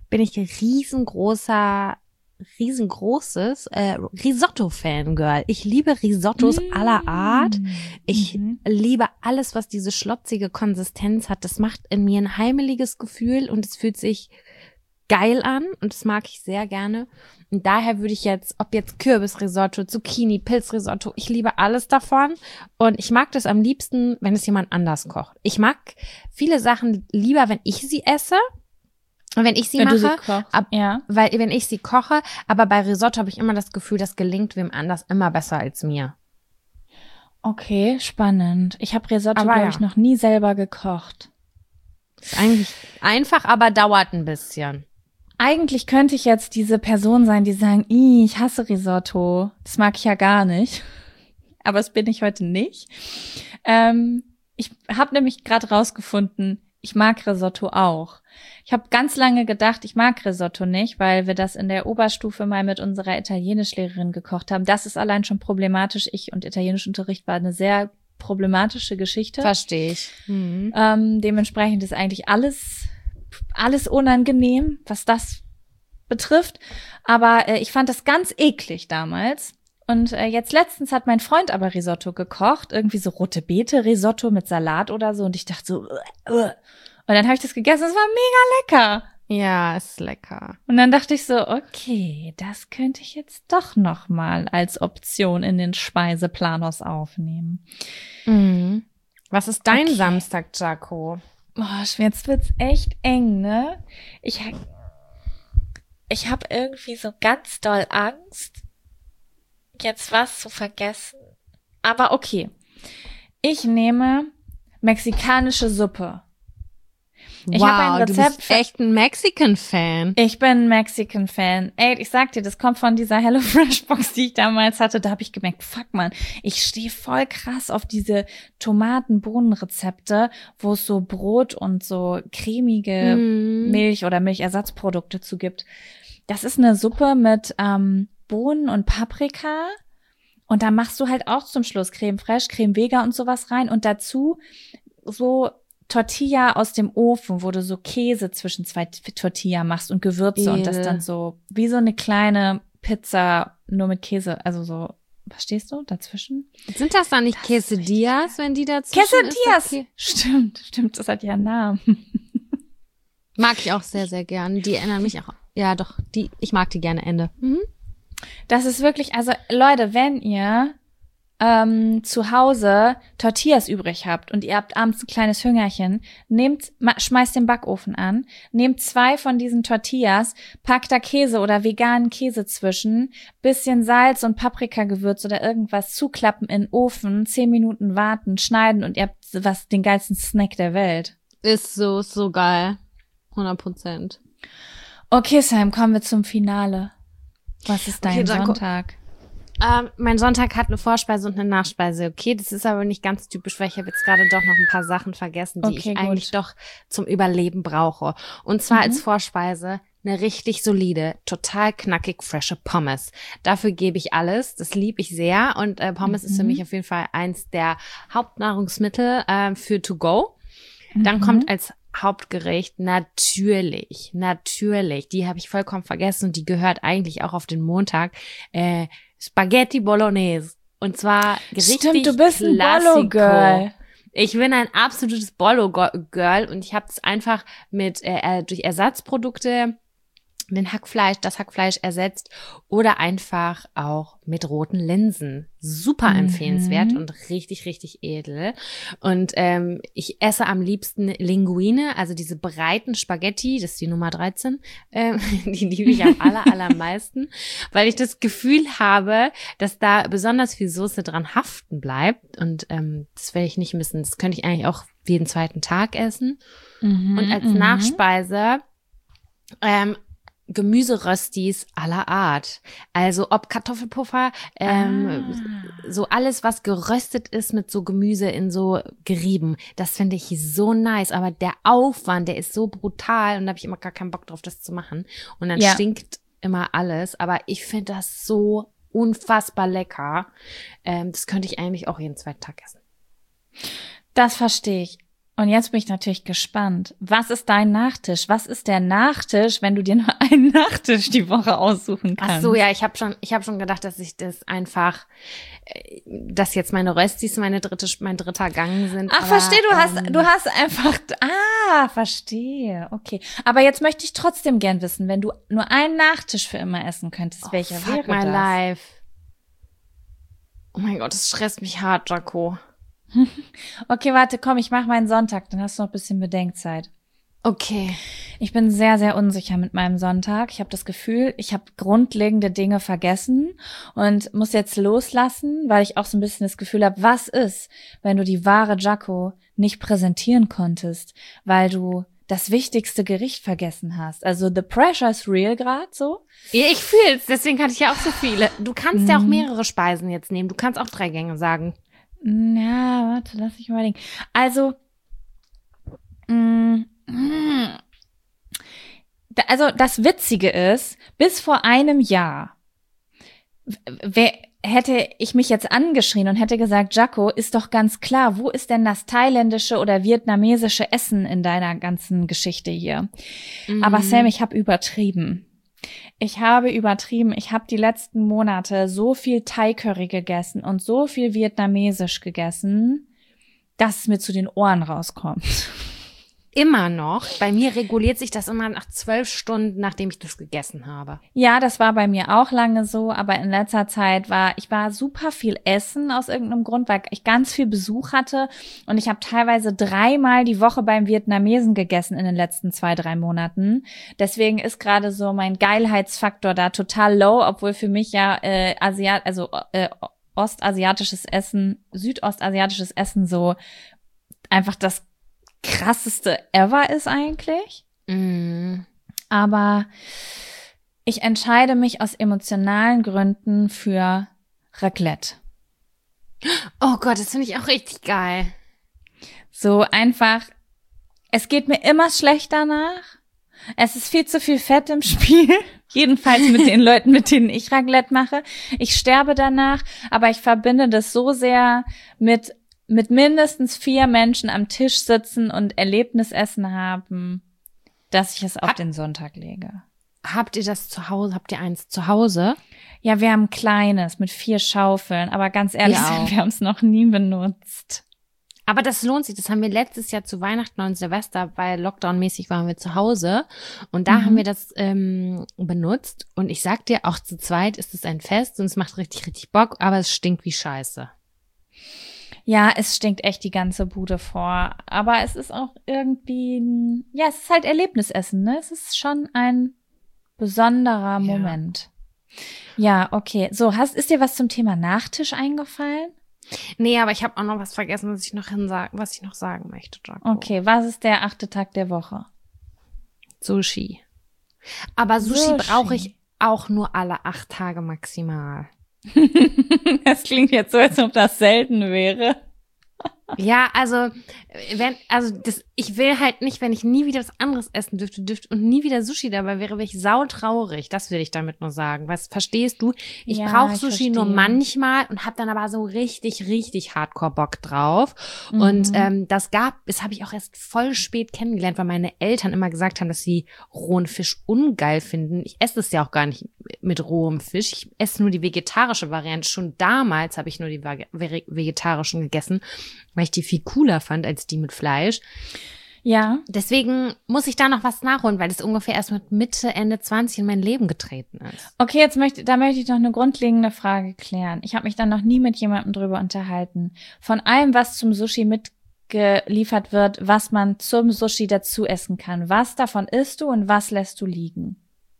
riesengroßes Risotto-Fangirl. Ich liebe Risottos aller Art. Ich liebe alles, was diese schlotzige Konsistenz hat. Das macht in mir ein heimeliges Gefühl und es fühlt sich geil an und das mag ich sehr gerne. Und daher würde ich jetzt, ob jetzt Kürbisrisotto, Zucchini, Pilzrisotto, ich liebe alles davon. Und ich mag das am liebsten, wenn es jemand anders kocht. Ich mag viele Sachen lieber, wenn ich sie esse. Und wenn ich sie mache, weil wenn ich sie koche, aber bei Risotto habe ich immer das Gefühl, das gelingt wem anders immer besser als mir. Okay, spannend. Ich habe Risotto, glaube ich, noch nie selber gekocht. Ist eigentlich einfach, aber dauert ein bisschen. Eigentlich könnte ich jetzt diese Person sein, die sagen, ich hasse Risotto. Das mag ich ja gar nicht. Aber das bin ich heute nicht. Ich habe nämlich gerade rausgefunden, ich mag Risotto auch. Ich habe ganz lange gedacht, ich mag Risotto nicht, weil wir das in der Oberstufe mal mit unserer Italienischlehrerin gekocht haben. Das ist allein schon problematisch. Ich und Italienischunterricht war eine sehr problematische Geschichte. Verstehe ich. Dementsprechend ist eigentlich alles unangenehm, was das betrifft. Aber ich fand das ganz eklig damals. Und jetzt letztens hat mein Freund aber Risotto gekocht. Irgendwie so rote Beete Risotto mit Salat oder so. Und ich dachte so, Und dann habe ich das gegessen. Es war mega lecker. Ja, ist lecker. Und dann dachte ich so, okay, das könnte ich jetzt doch noch mal als Option in den Speiseplanos aufnehmen. Was ist dein Samstag, Jaco? Boah, jetzt wird's echt eng, ne? Ich habe irgendwie so ganz doll Angst, jetzt was zu vergessen. Aber okay. Ich nehme mexikanische Suppe. Ich habe ein Rezept. Du bist echt ein Mexican-Fan. Ich bin ein Mexican-Fan. Ey, ich sag dir, das kommt von dieser HelloFresh-Box, die ich damals hatte. Da habe ich gemerkt, fuck man, ich stehe voll krass auf diese Tomaten-Bohnen-Rezepte, wo es so Brot und so cremige Milch oder Milchersatzprodukte zu gibt. Das ist eine Suppe mit Bohnen und Paprika. Und da machst du halt auch zum Schluss Creme Fraiche, Creme Vega und sowas rein. Und dazu so Tortilla aus dem Ofen, wo du so Käse zwischen zwei Tortilla machst und Gewürze und das dann so wie so eine kleine Pizza nur mit Käse, also so, verstehst du, dazwischen? Sind das dann nicht Quesadillas, wenn die dazwischen Quesadillas! Okay. Stimmt, das hat ja einen Namen. Mag ich auch sehr, sehr gern. Die erinnern mich auch, ja doch, ich mag die gerne, Ende. Das ist wirklich, also Leute, wenn ihr zu Hause Tortillas übrig habt und ihr habt abends ein kleines Hüngerchen, schmeißt den Backofen an, nehmt 2 von diesen Tortillas, packt da Käse oder veganen Käse zwischen, bisschen Salz und Paprikagewürz oder irgendwas zuklappen in den Ofen, 10 Minuten warten, schneiden und ihr habt den geilsten Snack der Welt. Ist so geil. 100%. Okay, Sam, kommen wir zum Finale. Was ist dein Sonntag? Mein Sonntag hat eine Vorspeise und eine Nachspeise, okay? Das ist aber nicht ganz typisch, weil ich habe jetzt gerade doch noch ein paar Sachen vergessen, die ich eigentlich doch zum Überleben brauche. Und zwar als Vorspeise eine richtig solide, total knackig frische Pommes. Dafür gebe ich alles. Das liebe ich sehr. Und Pommes ist für mich auf jeden Fall eins der Hauptnahrungsmittel für to go. Dann kommt als Hauptgericht natürlich, die habe ich vollkommen vergessen und die gehört eigentlich auch auf den Montag, Spaghetti Bolognese. Und zwar richtig Stimmt, du bist ein Klassiko. Bollo-Girl. Ich bin ein absolutes Bollo-Girl und ich habe es einfach mit durch Ersatzprodukte das Hackfleisch ersetzt oder einfach auch mit roten Linsen. Super empfehlenswert und richtig, richtig edel. Und ich esse am liebsten Linguine, also diese breiten Spaghetti, das ist die Nummer 13, die liebe ich am allermeisten, weil ich das Gefühl habe, dass da besonders viel Soße dran haften bleibt und das will ich nicht missen. Das könnte ich eigentlich auch jeden zweiten Tag essen. Und als Nachspeise Gemüseröstis aller Art. Also ob Kartoffelpuffer, so alles, was geröstet ist mit so Gemüse in so Gerieben. Das finde ich so nice. Aber der Aufwand, der ist so brutal und da habe ich immer gar keinen Bock drauf, das zu machen. Und dann stinkt immer alles. Aber ich finde das so unfassbar lecker. Das könnte ich eigentlich auch jeden zweiten Tag essen. Das verstehe ich. Und jetzt bin ich natürlich gespannt. Was ist dein Nachtisch? Was ist der Nachtisch, wenn du dir nur einen Nachtisch die Woche aussuchen kannst? Ach so, ja, ich habe schon gedacht, dass ich das einfach, dass jetzt meine Röstis mein dritter Gang sind. Ach, verstehe, du hast einfach, verstehe, okay. Aber jetzt möchte ich trotzdem gern wissen, wenn du nur einen Nachtisch für immer essen könntest, welcher wäre das? Fuck my life. Oh mein Gott, das stresst mich hart, Jaco. Okay, warte, komm, ich mache meinen Sonntag, dann hast du noch ein bisschen Bedenkzeit. Okay. Ich bin sehr, sehr unsicher mit meinem Sonntag. Ich habe das Gefühl, ich habe grundlegende Dinge vergessen und muss jetzt loslassen, weil ich auch so ein bisschen das Gefühl habe, was ist, wenn du die wahre Jaco nicht präsentieren konntest, weil du das wichtigste Gericht vergessen hast. Also the pressure is real gerade so. Ja, ich fühl's, deswegen hatte ich ja auch so viele. Du kannst ja auch mehrere Speisen jetzt nehmen. Du kannst auch 3 Gänge sagen. Ja, warte, lass mich überlegen. Also, das Witzige ist, bis vor einem Jahr hätte ich mich jetzt angeschrien und hätte gesagt, Jaco, ist doch ganz klar, wo ist denn das thailändische oder vietnamesische Essen in deiner ganzen Geschichte hier? Aber Sam, ich habe übertrieben. Ich habe die letzten Monate so viel Thai-Curry gegessen und so viel vietnamesisch gegessen, dass es mir zu den Ohren rauskommt. Immer noch. Bei mir reguliert sich das immer nach 12 Stunden, nachdem ich das gegessen habe. Ja, das war bei mir auch lange so, aber in letzter Zeit ich war super viel essen aus irgendeinem Grund, weil ich ganz viel Besuch hatte und ich habe teilweise 3-mal die Woche beim Vietnamesen gegessen in den letzten 2-3 Monaten. Deswegen ist gerade so mein Geilheitsfaktor da total low, obwohl für mich ja ostasiatisches Essen, südostasiatisches Essen so einfach das krasseste ever ist eigentlich. Aber ich entscheide mich aus emotionalen Gründen für Raclette. Oh Gott, das finde ich auch richtig geil. So einfach, es geht mir immer schlecht danach. Es ist viel zu viel Fett im Spiel. Jedenfalls mit den Leuten, mit denen ich Raclette mache. Ich sterbe danach, aber ich verbinde das so sehr mit mindestens 4 Menschen am Tisch sitzen und Erlebnisessen haben, dass ich es auf den Sonntag lege. Habt ihr das zu Hause? Habt ihr eins zu Hause? Ja, wir haben ein kleines mit 4 Schaufeln, aber ganz ehrlich, wir haben es noch nie benutzt. Aber das lohnt sich. Das haben wir letztes Jahr zu Weihnachten und Silvester, weil Lockdown-mäßig waren wir zu Hause. Und da haben wir das benutzt. Und ich sag dir, auch zu zweit ist es ein Fest und es macht richtig, richtig Bock, aber es stinkt wie Scheiße. Ja, es stinkt echt die ganze Bude vor. Aber es ist auch irgendwie, es ist halt Erlebnisessen, ne? Es ist schon ein besonderer Moment. Ja, okay. So, ist dir was zum Thema Nachtisch eingefallen? Nee, aber ich habe auch noch was vergessen, was ich noch sagen möchte, Jaco. Okay, was ist der 8. Tag der Woche? Sushi. Aber Sushi brauche ich auch nur alle 8 Tage maximal. Das klingt jetzt so, als ob das selten wäre. Ja, also ich will halt nicht, wenn ich nie wieder was anderes essen dürfte und nie wieder Sushi dabei wäre ich sautraurig. Das will ich damit nur sagen. Was verstehst du? Ich brauche Sushi nur manchmal und habe dann aber so richtig, richtig Hardcore Bock drauf. Und das habe ich auch erst voll spät kennengelernt, weil meine Eltern immer gesagt haben, dass sie rohen Fisch ungeil finden. Ich esse es ja auch gar nicht mit rohem Fisch. Ich esse nur die vegetarische Variante. Schon damals habe ich nur die vegetarischen gegessen, weil ich die viel cooler fand als die mit Fleisch. Ja. Deswegen muss ich da noch was nachholen, weil das ungefähr erst mit Mitte, Ende 20 in mein Leben getreten ist. Okay, möchte ich noch eine grundlegende Frage klären. Ich habe mich dann noch nie mit jemandem drüber unterhalten. Von allem, was zum Sushi mitgeliefert wird, was man zum Sushi dazu essen kann, was davon isst du und was lässt du liegen?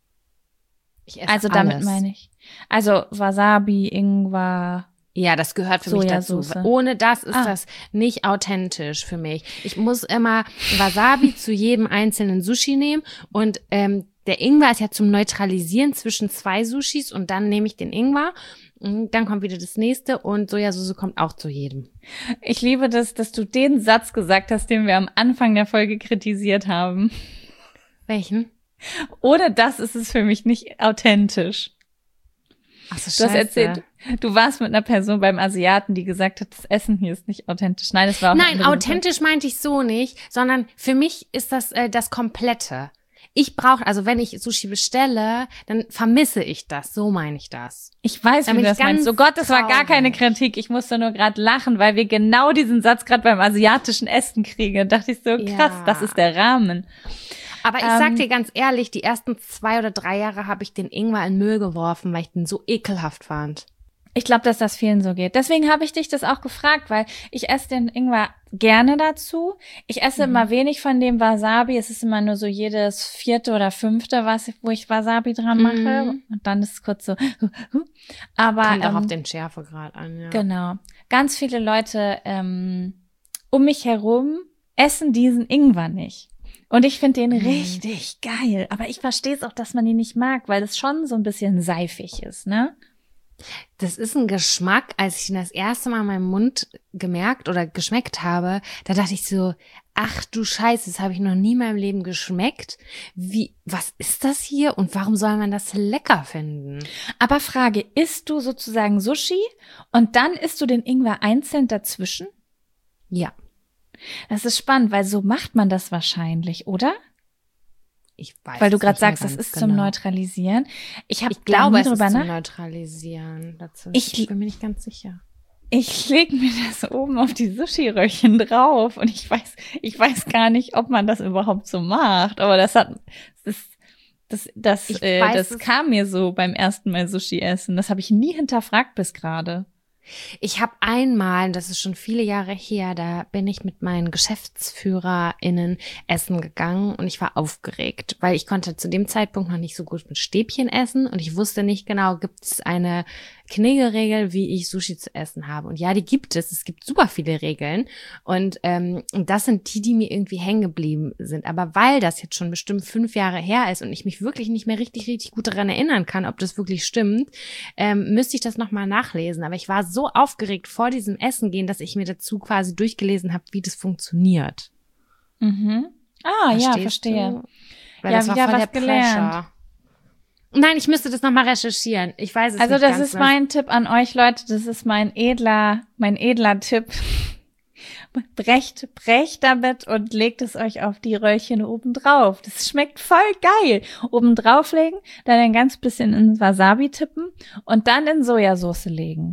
Ich esse also damit meine ich. Also Wasabi, Ingwer. Ja, das gehört für mich dazu. Ohne das ist das nicht authentisch für mich. Ich muss immer Wasabi zu jedem einzelnen Sushi nehmen und der Ingwer ist ja zum Neutralisieren zwischen 2 Sushis und dann nehme ich den Ingwer und dann kommt wieder das nächste und Sojasauce kommt auch zu jedem. Ich liebe das, dass du den Satz gesagt hast, den wir am Anfang der Folge kritisiert haben. Welchen? Ohne das ist es für mich nicht authentisch. Ach so, du hast erzählt, du warst mit einer Person beim Asiaten, die gesagt hat, das Essen hier ist nicht authentisch. Nein, es war auch Nein, authentisch meinte ich so nicht, sondern für mich ist das das Komplette. Ich brauche, also wenn ich Sushi bestelle, dann vermisse ich das. So meine ich das. Ich weiß, wie du das meinst. Oh Gott, das war gar keine Kritik. Ich musste nur gerade lachen, weil wir genau diesen Satz gerade beim asiatischen Essen kriegen. Da dachte ich so, krass, das ist der Rahmen. Aber ich sag dir ganz ehrlich, die ersten 2 oder 3 Jahre habe ich den Ingwer in den Müll geworfen, weil ich den so ekelhaft fand. Ich glaube, dass das vielen so geht. Deswegen habe ich dich das auch gefragt, weil ich esse den Ingwer gerne dazu. Ich esse immer wenig von dem Wasabi. Es ist immer nur so jedes 4. oder 5., wo ich Wasabi dran mache. Und dann ist es kurz so. Aber kommt auch auf den Schärfegrad an, ja. Genau. Ganz viele Leute um mich herum essen diesen Ingwer nicht. Und ich finde den richtig geil. Aber ich verstehe es auch, dass man ihn nicht mag, weil es schon so ein bisschen seifig ist, ne? Das ist ein Geschmack, als ich ihn das erste Mal in meinem Mund gemerkt oder geschmeckt habe, da dachte ich so, ach du Scheiße, das habe ich noch nie in meinem Leben geschmeckt. Was ist das hier und warum soll man das lecker finden? Aber Frage, isst du sozusagen Sushi und dann isst du den Ingwer einzeln dazwischen? Ja. Das ist spannend, weil so macht man das wahrscheinlich, oder? Ich weiß. Weil du gerade sagst, das ist zum Neutralisieren. Ich glaube, es ist zum Neutralisieren. Ich bin mir nicht ganz sicher. Ich leg mir das oben auf die Sushi-Röllchen drauf und ich weiß gar nicht, ob man das überhaupt so macht. Aber das kam mir so beim ersten Mal Sushi essen. Das habe ich nie hinterfragt bis gerade. Ich habe einmal, das ist schon viele Jahre her, da bin ich mit meinen GeschäftsführerInnen essen gegangen und ich war aufgeregt, weil ich konnte zu dem Zeitpunkt noch nicht so gut mit Stäbchen essen und ich wusste nicht genau, gibt es eine Kniggeregel, wie ich Sushi zu essen habe. Und ja, die gibt es. Es gibt super viele Regeln und das sind die mir irgendwie hängen geblieben sind. Aber weil das jetzt schon bestimmt 5 Jahre her ist und ich mich wirklich nicht mehr richtig gut daran erinnern kann, ob das wirklich stimmt, müsste ich das nochmal nachlesen. Aber ich war so aufgeregt vor diesem Essen gehen, dass ich mir dazu quasi durchgelesen habe, wie das funktioniert. Mhm. Ah, ja, verstehe. Weil das war wieder was gelernt. Nein, ich müsste das nochmal recherchieren. Ich weiß es nicht. Also das ist mein Tipp an euch Leute, das ist mein edler Tipp. Brecht damit und legt es euch auf die Röllchen oben drauf. Das schmeckt voll geil. Oben drauflegen, dann ein ganz bisschen in Wasabi tippen und dann in Sojasauce legen.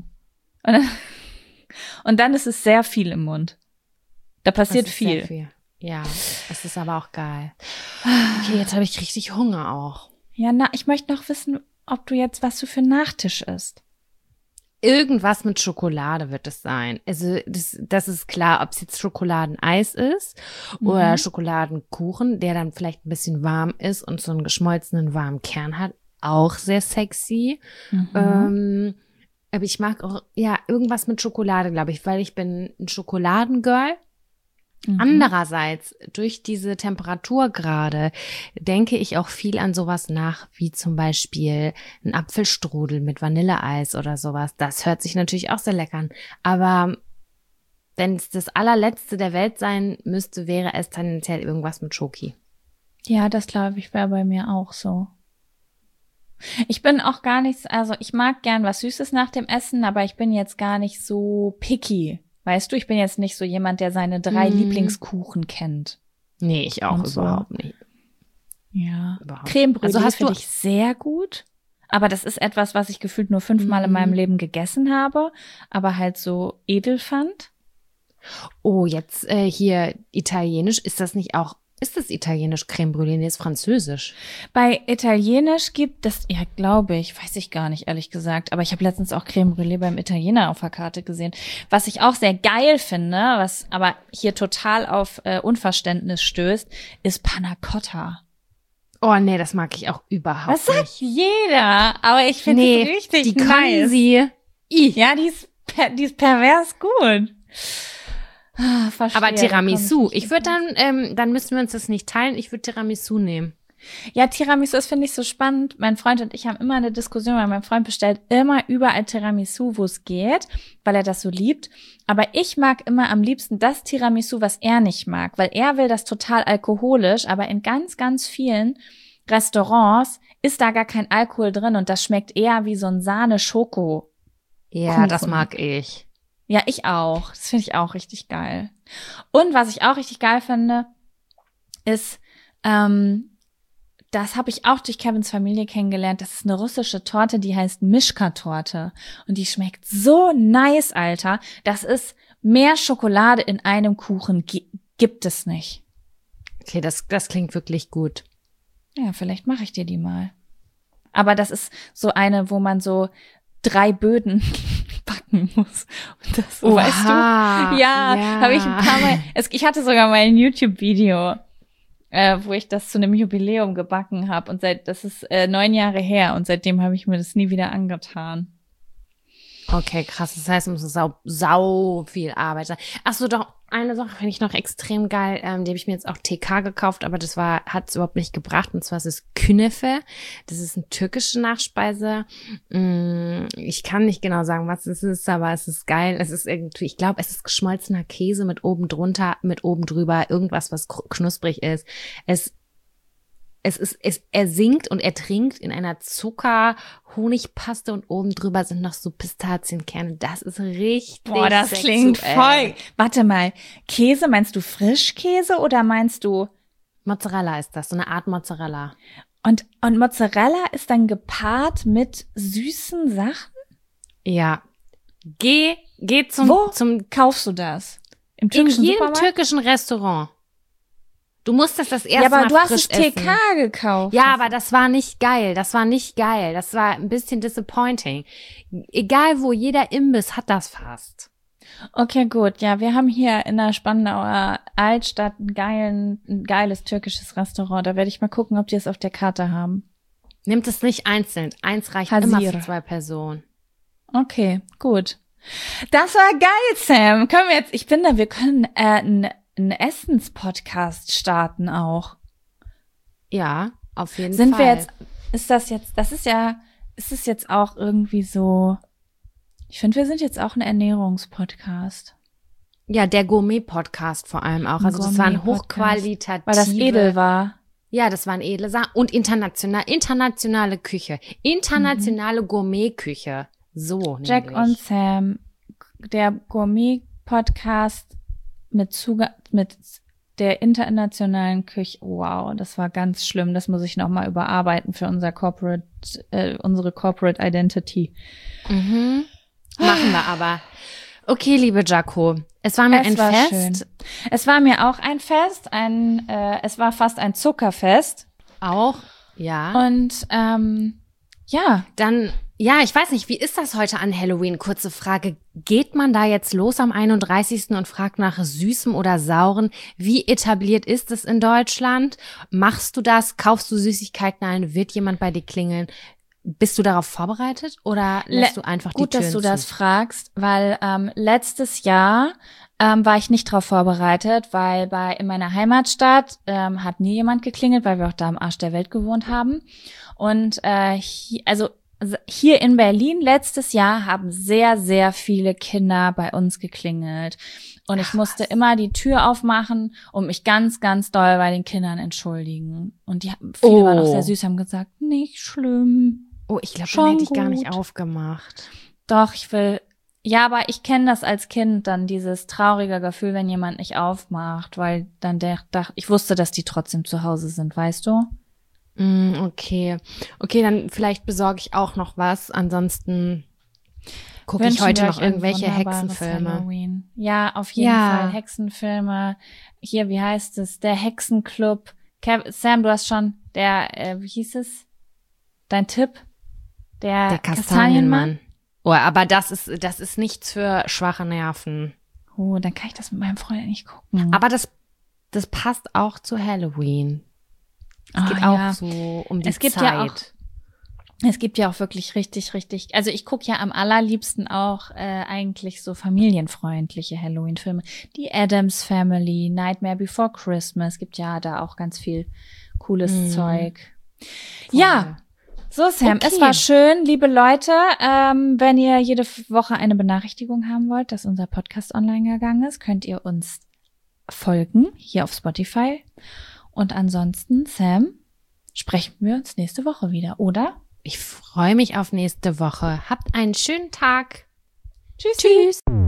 Und dann ist es sehr viel im Mund. Da passiert viel. Sehr viel. Ja, es ist aber auch geil. Okay, jetzt habe ich richtig Hunger auch. Ja, ich möchte noch wissen, was du für einen Nachtisch isst. Irgendwas mit Schokolade wird es sein. Also das ist klar, ob es jetzt Schokoladeneis ist oder Schokoladenkuchen, der dann vielleicht ein bisschen warm ist und so einen geschmolzenen warmen Kern hat. Auch sehr sexy. Aber ich mag auch, ja, irgendwas mit Schokolade, glaube ich, weil ich bin ein Schokoladengirl. Andererseits, durch diese Temperatur gerade, denke ich auch viel an sowas nach, wie zum Beispiel ein Apfelstrudel mit Vanilleeis oder sowas. Das hört sich natürlich auch sehr lecker an. Aber wenn es das allerletzte der Welt sein müsste, wäre es tendenziell irgendwas mit Schoki. Ja, das glaube ich wäre bei mir auch so. Ich bin auch gar nicht, also ich mag gern was Süßes nach dem Essen, aber ich bin jetzt gar nicht so picky. Weißt du, ich bin jetzt nicht so jemand, der seine 3 Lieblingskuchen kennt. Nee, ich auch Und so. überhaupt nicht. Ja. Überhaupt. Creme Brûlée Also hast finde du- ich sehr gut. Aber das ist etwas, was ich gefühlt nur 5-mal in meinem Leben gegessen habe, aber halt so edel fand. Oh, jetzt hier italienisch, ist das italienisch Creme Brûlée? Nee, ist französisch. Bei Italienisch gibt es, ja, glaube ich, weiß ich gar nicht, ehrlich gesagt, aber ich habe letztens auch Creme Brûlée beim Italiener auf der Karte gesehen. Was ich auch sehr geil finde, was aber hier total auf Unverständnis stößt, ist Panna Cotta. Oh, nee, das mag ich auch überhaupt Das sagt nicht. jeder, aber ich finde es richtig die nice. können sie. Ja, die ist pervers gut. Verstehe, Aber Tiramisu, da komm ich würde dann müssten wir uns das nicht teilen, ich würde Tiramisu nehmen. Ja, Tiramisu, das finde ich so spannend. Mein Freund und ich haben immer eine Diskussion, weil mein Freund bestellt immer überall Tiramisu, wo es geht, weil er das so liebt. Aber ich mag immer am liebsten das Tiramisu, was er nicht mag, weil er will das total alkoholisch, aber in ganz, ganz vielen Restaurants ist da gar kein Alkohol drin und das schmeckt eher wie so ein Sahne-Schoko. Ja, Kuchen. das mag ich. Ja, ich auch. Das finde ich auch richtig geil. Und was ich auch richtig geil finde, ist, das habe ich auch durch Kevins Familie kennengelernt. Das ist eine russische Torte, die heißt Mischka-Torte. Und die schmeckt so nice, Alter. Das ist mehr Schokolade in einem Kuchen. Gibt es nicht. Okay, das klingt wirklich gut. Ja, vielleicht mache ich dir die mal. Aber das ist so eine, wo man so 3 Böden backen muss. Und das, weißt du? Ja. Habe ich ein paar Mal. Ich hatte sogar mal ein YouTube-Video, wo ich das zu einem Jubiläum gebacken habe. Und das ist 9 Jahre her. Und seitdem habe ich mir das nie wieder angetan. Okay, krass. Das heißt, es muss sau viel Arbeit sein. Ach so, doch, eine Sache finde ich noch extrem geil. Die habe ich mir jetzt auch TK gekauft, aber hat es überhaupt nicht gebracht. Und zwar ist es Künefe. Das ist eine türkische Nachspeise. Ich kann nicht genau sagen, was es ist, aber es ist geil. Es ist irgendwie, ich glaube, es ist geschmolzener Käse mit oben drunter, mit oben drüber, irgendwas, was knusprig ist. Er sinkt und er trinkt in einer Zucker-Honigpaste und oben drüber sind noch so Pistazienkerne. Das ist richtig Boah, das sexuell. klingt voll. Warte mal, Käse, meinst du Frischkäse oder meinst du? Mozzarella ist das, so eine Art Mozzarella. Und Mozzarella ist dann gepaart mit süßen Sachen? Ja. Geh zum, Wo zum kaufst du das? Im in türkischen jedem Supermarkt? türkischen Restaurant. Du musst das erste Ja, aber Mal du hast frisch es TK essen. gekauft. Ja, aber das war nicht geil. Das war ein bisschen disappointing. Egal wo, jeder Imbiss hat das fast. Okay, gut. Ja, wir haben hier in der Spandauer Altstadt ein geiles türkisches Restaurant. Da werde ich mal gucken, ob die es auf der Karte haben. Nimmt es nicht einzeln. Eins reicht Hasir. immer für 2 Personen. Okay, gut. Das war geil, Sam. Wir können einen Essenspodcast starten auch. Ja, auf jeden Sind Fall. wir jetzt, ist es jetzt auch irgendwie so, ich finde, wir sind jetzt auch ein Ernährungspodcast. Ja, der Gourmet-Podcast vor allem auch. Also das war ein Gourmet-Podcast. hochqualitative. Weil das edel war. Ja, das waren edle Sachen. Und internationale Küche. Internationale Gourmet-Küche. So Jack nämlich. und Sam, der Gourmet-Podcast mit der internationalen Küche. Wow, das war ganz schlimm. Das muss ich nochmal überarbeiten für unsere Corporate Identity. Machen wir aber. Okay, liebe Jaco, es war mir ein Fest. Schön. Es war mir auch ein Fest. Es war fast ein Zuckerfest. Auch, ja. Und ja. Dann, ja, ich weiß nicht, wie ist das heute an Halloween? Kurze Frage. Geht man da jetzt los am 31. und fragt nach Süßem oder Sauren? Wie etabliert ist es in Deutschland? Machst du das? Kaufst du Süßigkeiten ein? Wird jemand bei dir klingeln? Bist du darauf vorbereitet oder lässt du einfach die Gut, Türen dass du zu? das fragst, weil letztes Jahr war ich nicht darauf vorbereitet, weil in meiner Heimatstadt hat nie jemand geklingelt, weil wir auch da am Arsch der Welt gewohnt haben. Und hier in Berlin letztes Jahr haben sehr, sehr viele Kinder bei uns geklingelt. Und ich musste immer die Tür aufmachen und mich ganz, ganz doll bei den Kindern entschuldigen. Und viele waren auch sehr süß, haben gesagt, nicht schlimm. Oh, ich glaube, dann hätte ich gar nicht aufgemacht. Doch, aber ich kenne das als Kind dann, dieses traurige Gefühl, wenn jemand nicht aufmacht, weil dann ich wusste, dass die trotzdem zu Hause sind, weißt du? Okay. Okay, dann vielleicht besorge ich auch noch was. Ansonsten gucke ich heute noch irgendwelche Hexenfilme. Halloween. Ja, auf jeden Fall Hexenfilme. Hier, wie heißt es? Der Hexenclub. Sam, du hast schon wie hieß es? Dein Tipp? Der Kastanienmann. Oh, aber das ist nichts für schwache Nerven. Oh, dann kann ich das mit meinem Freund nicht gucken. Aber das passt auch zu Halloween. Es geht auch so um die Zeit. Es gibt ja auch wirklich richtig, also ich gucke ja am allerliebsten auch eigentlich so familienfreundliche Halloween-Filme. Die Addams Family, Nightmare Before Christmas, gibt ja da auch ganz viel cooles Zeug. Voll. Ja, so Sam, Es war schön, liebe Leute, wenn ihr jede Woche eine Benachrichtigung haben wollt, dass unser Podcast online gegangen ist, könnt ihr uns folgen, hier auf Spotify. Und ansonsten, Sam, sprechen wir uns nächste Woche wieder, oder? Ich freue mich auf nächste Woche. Habt einen schönen Tag. Tschüss.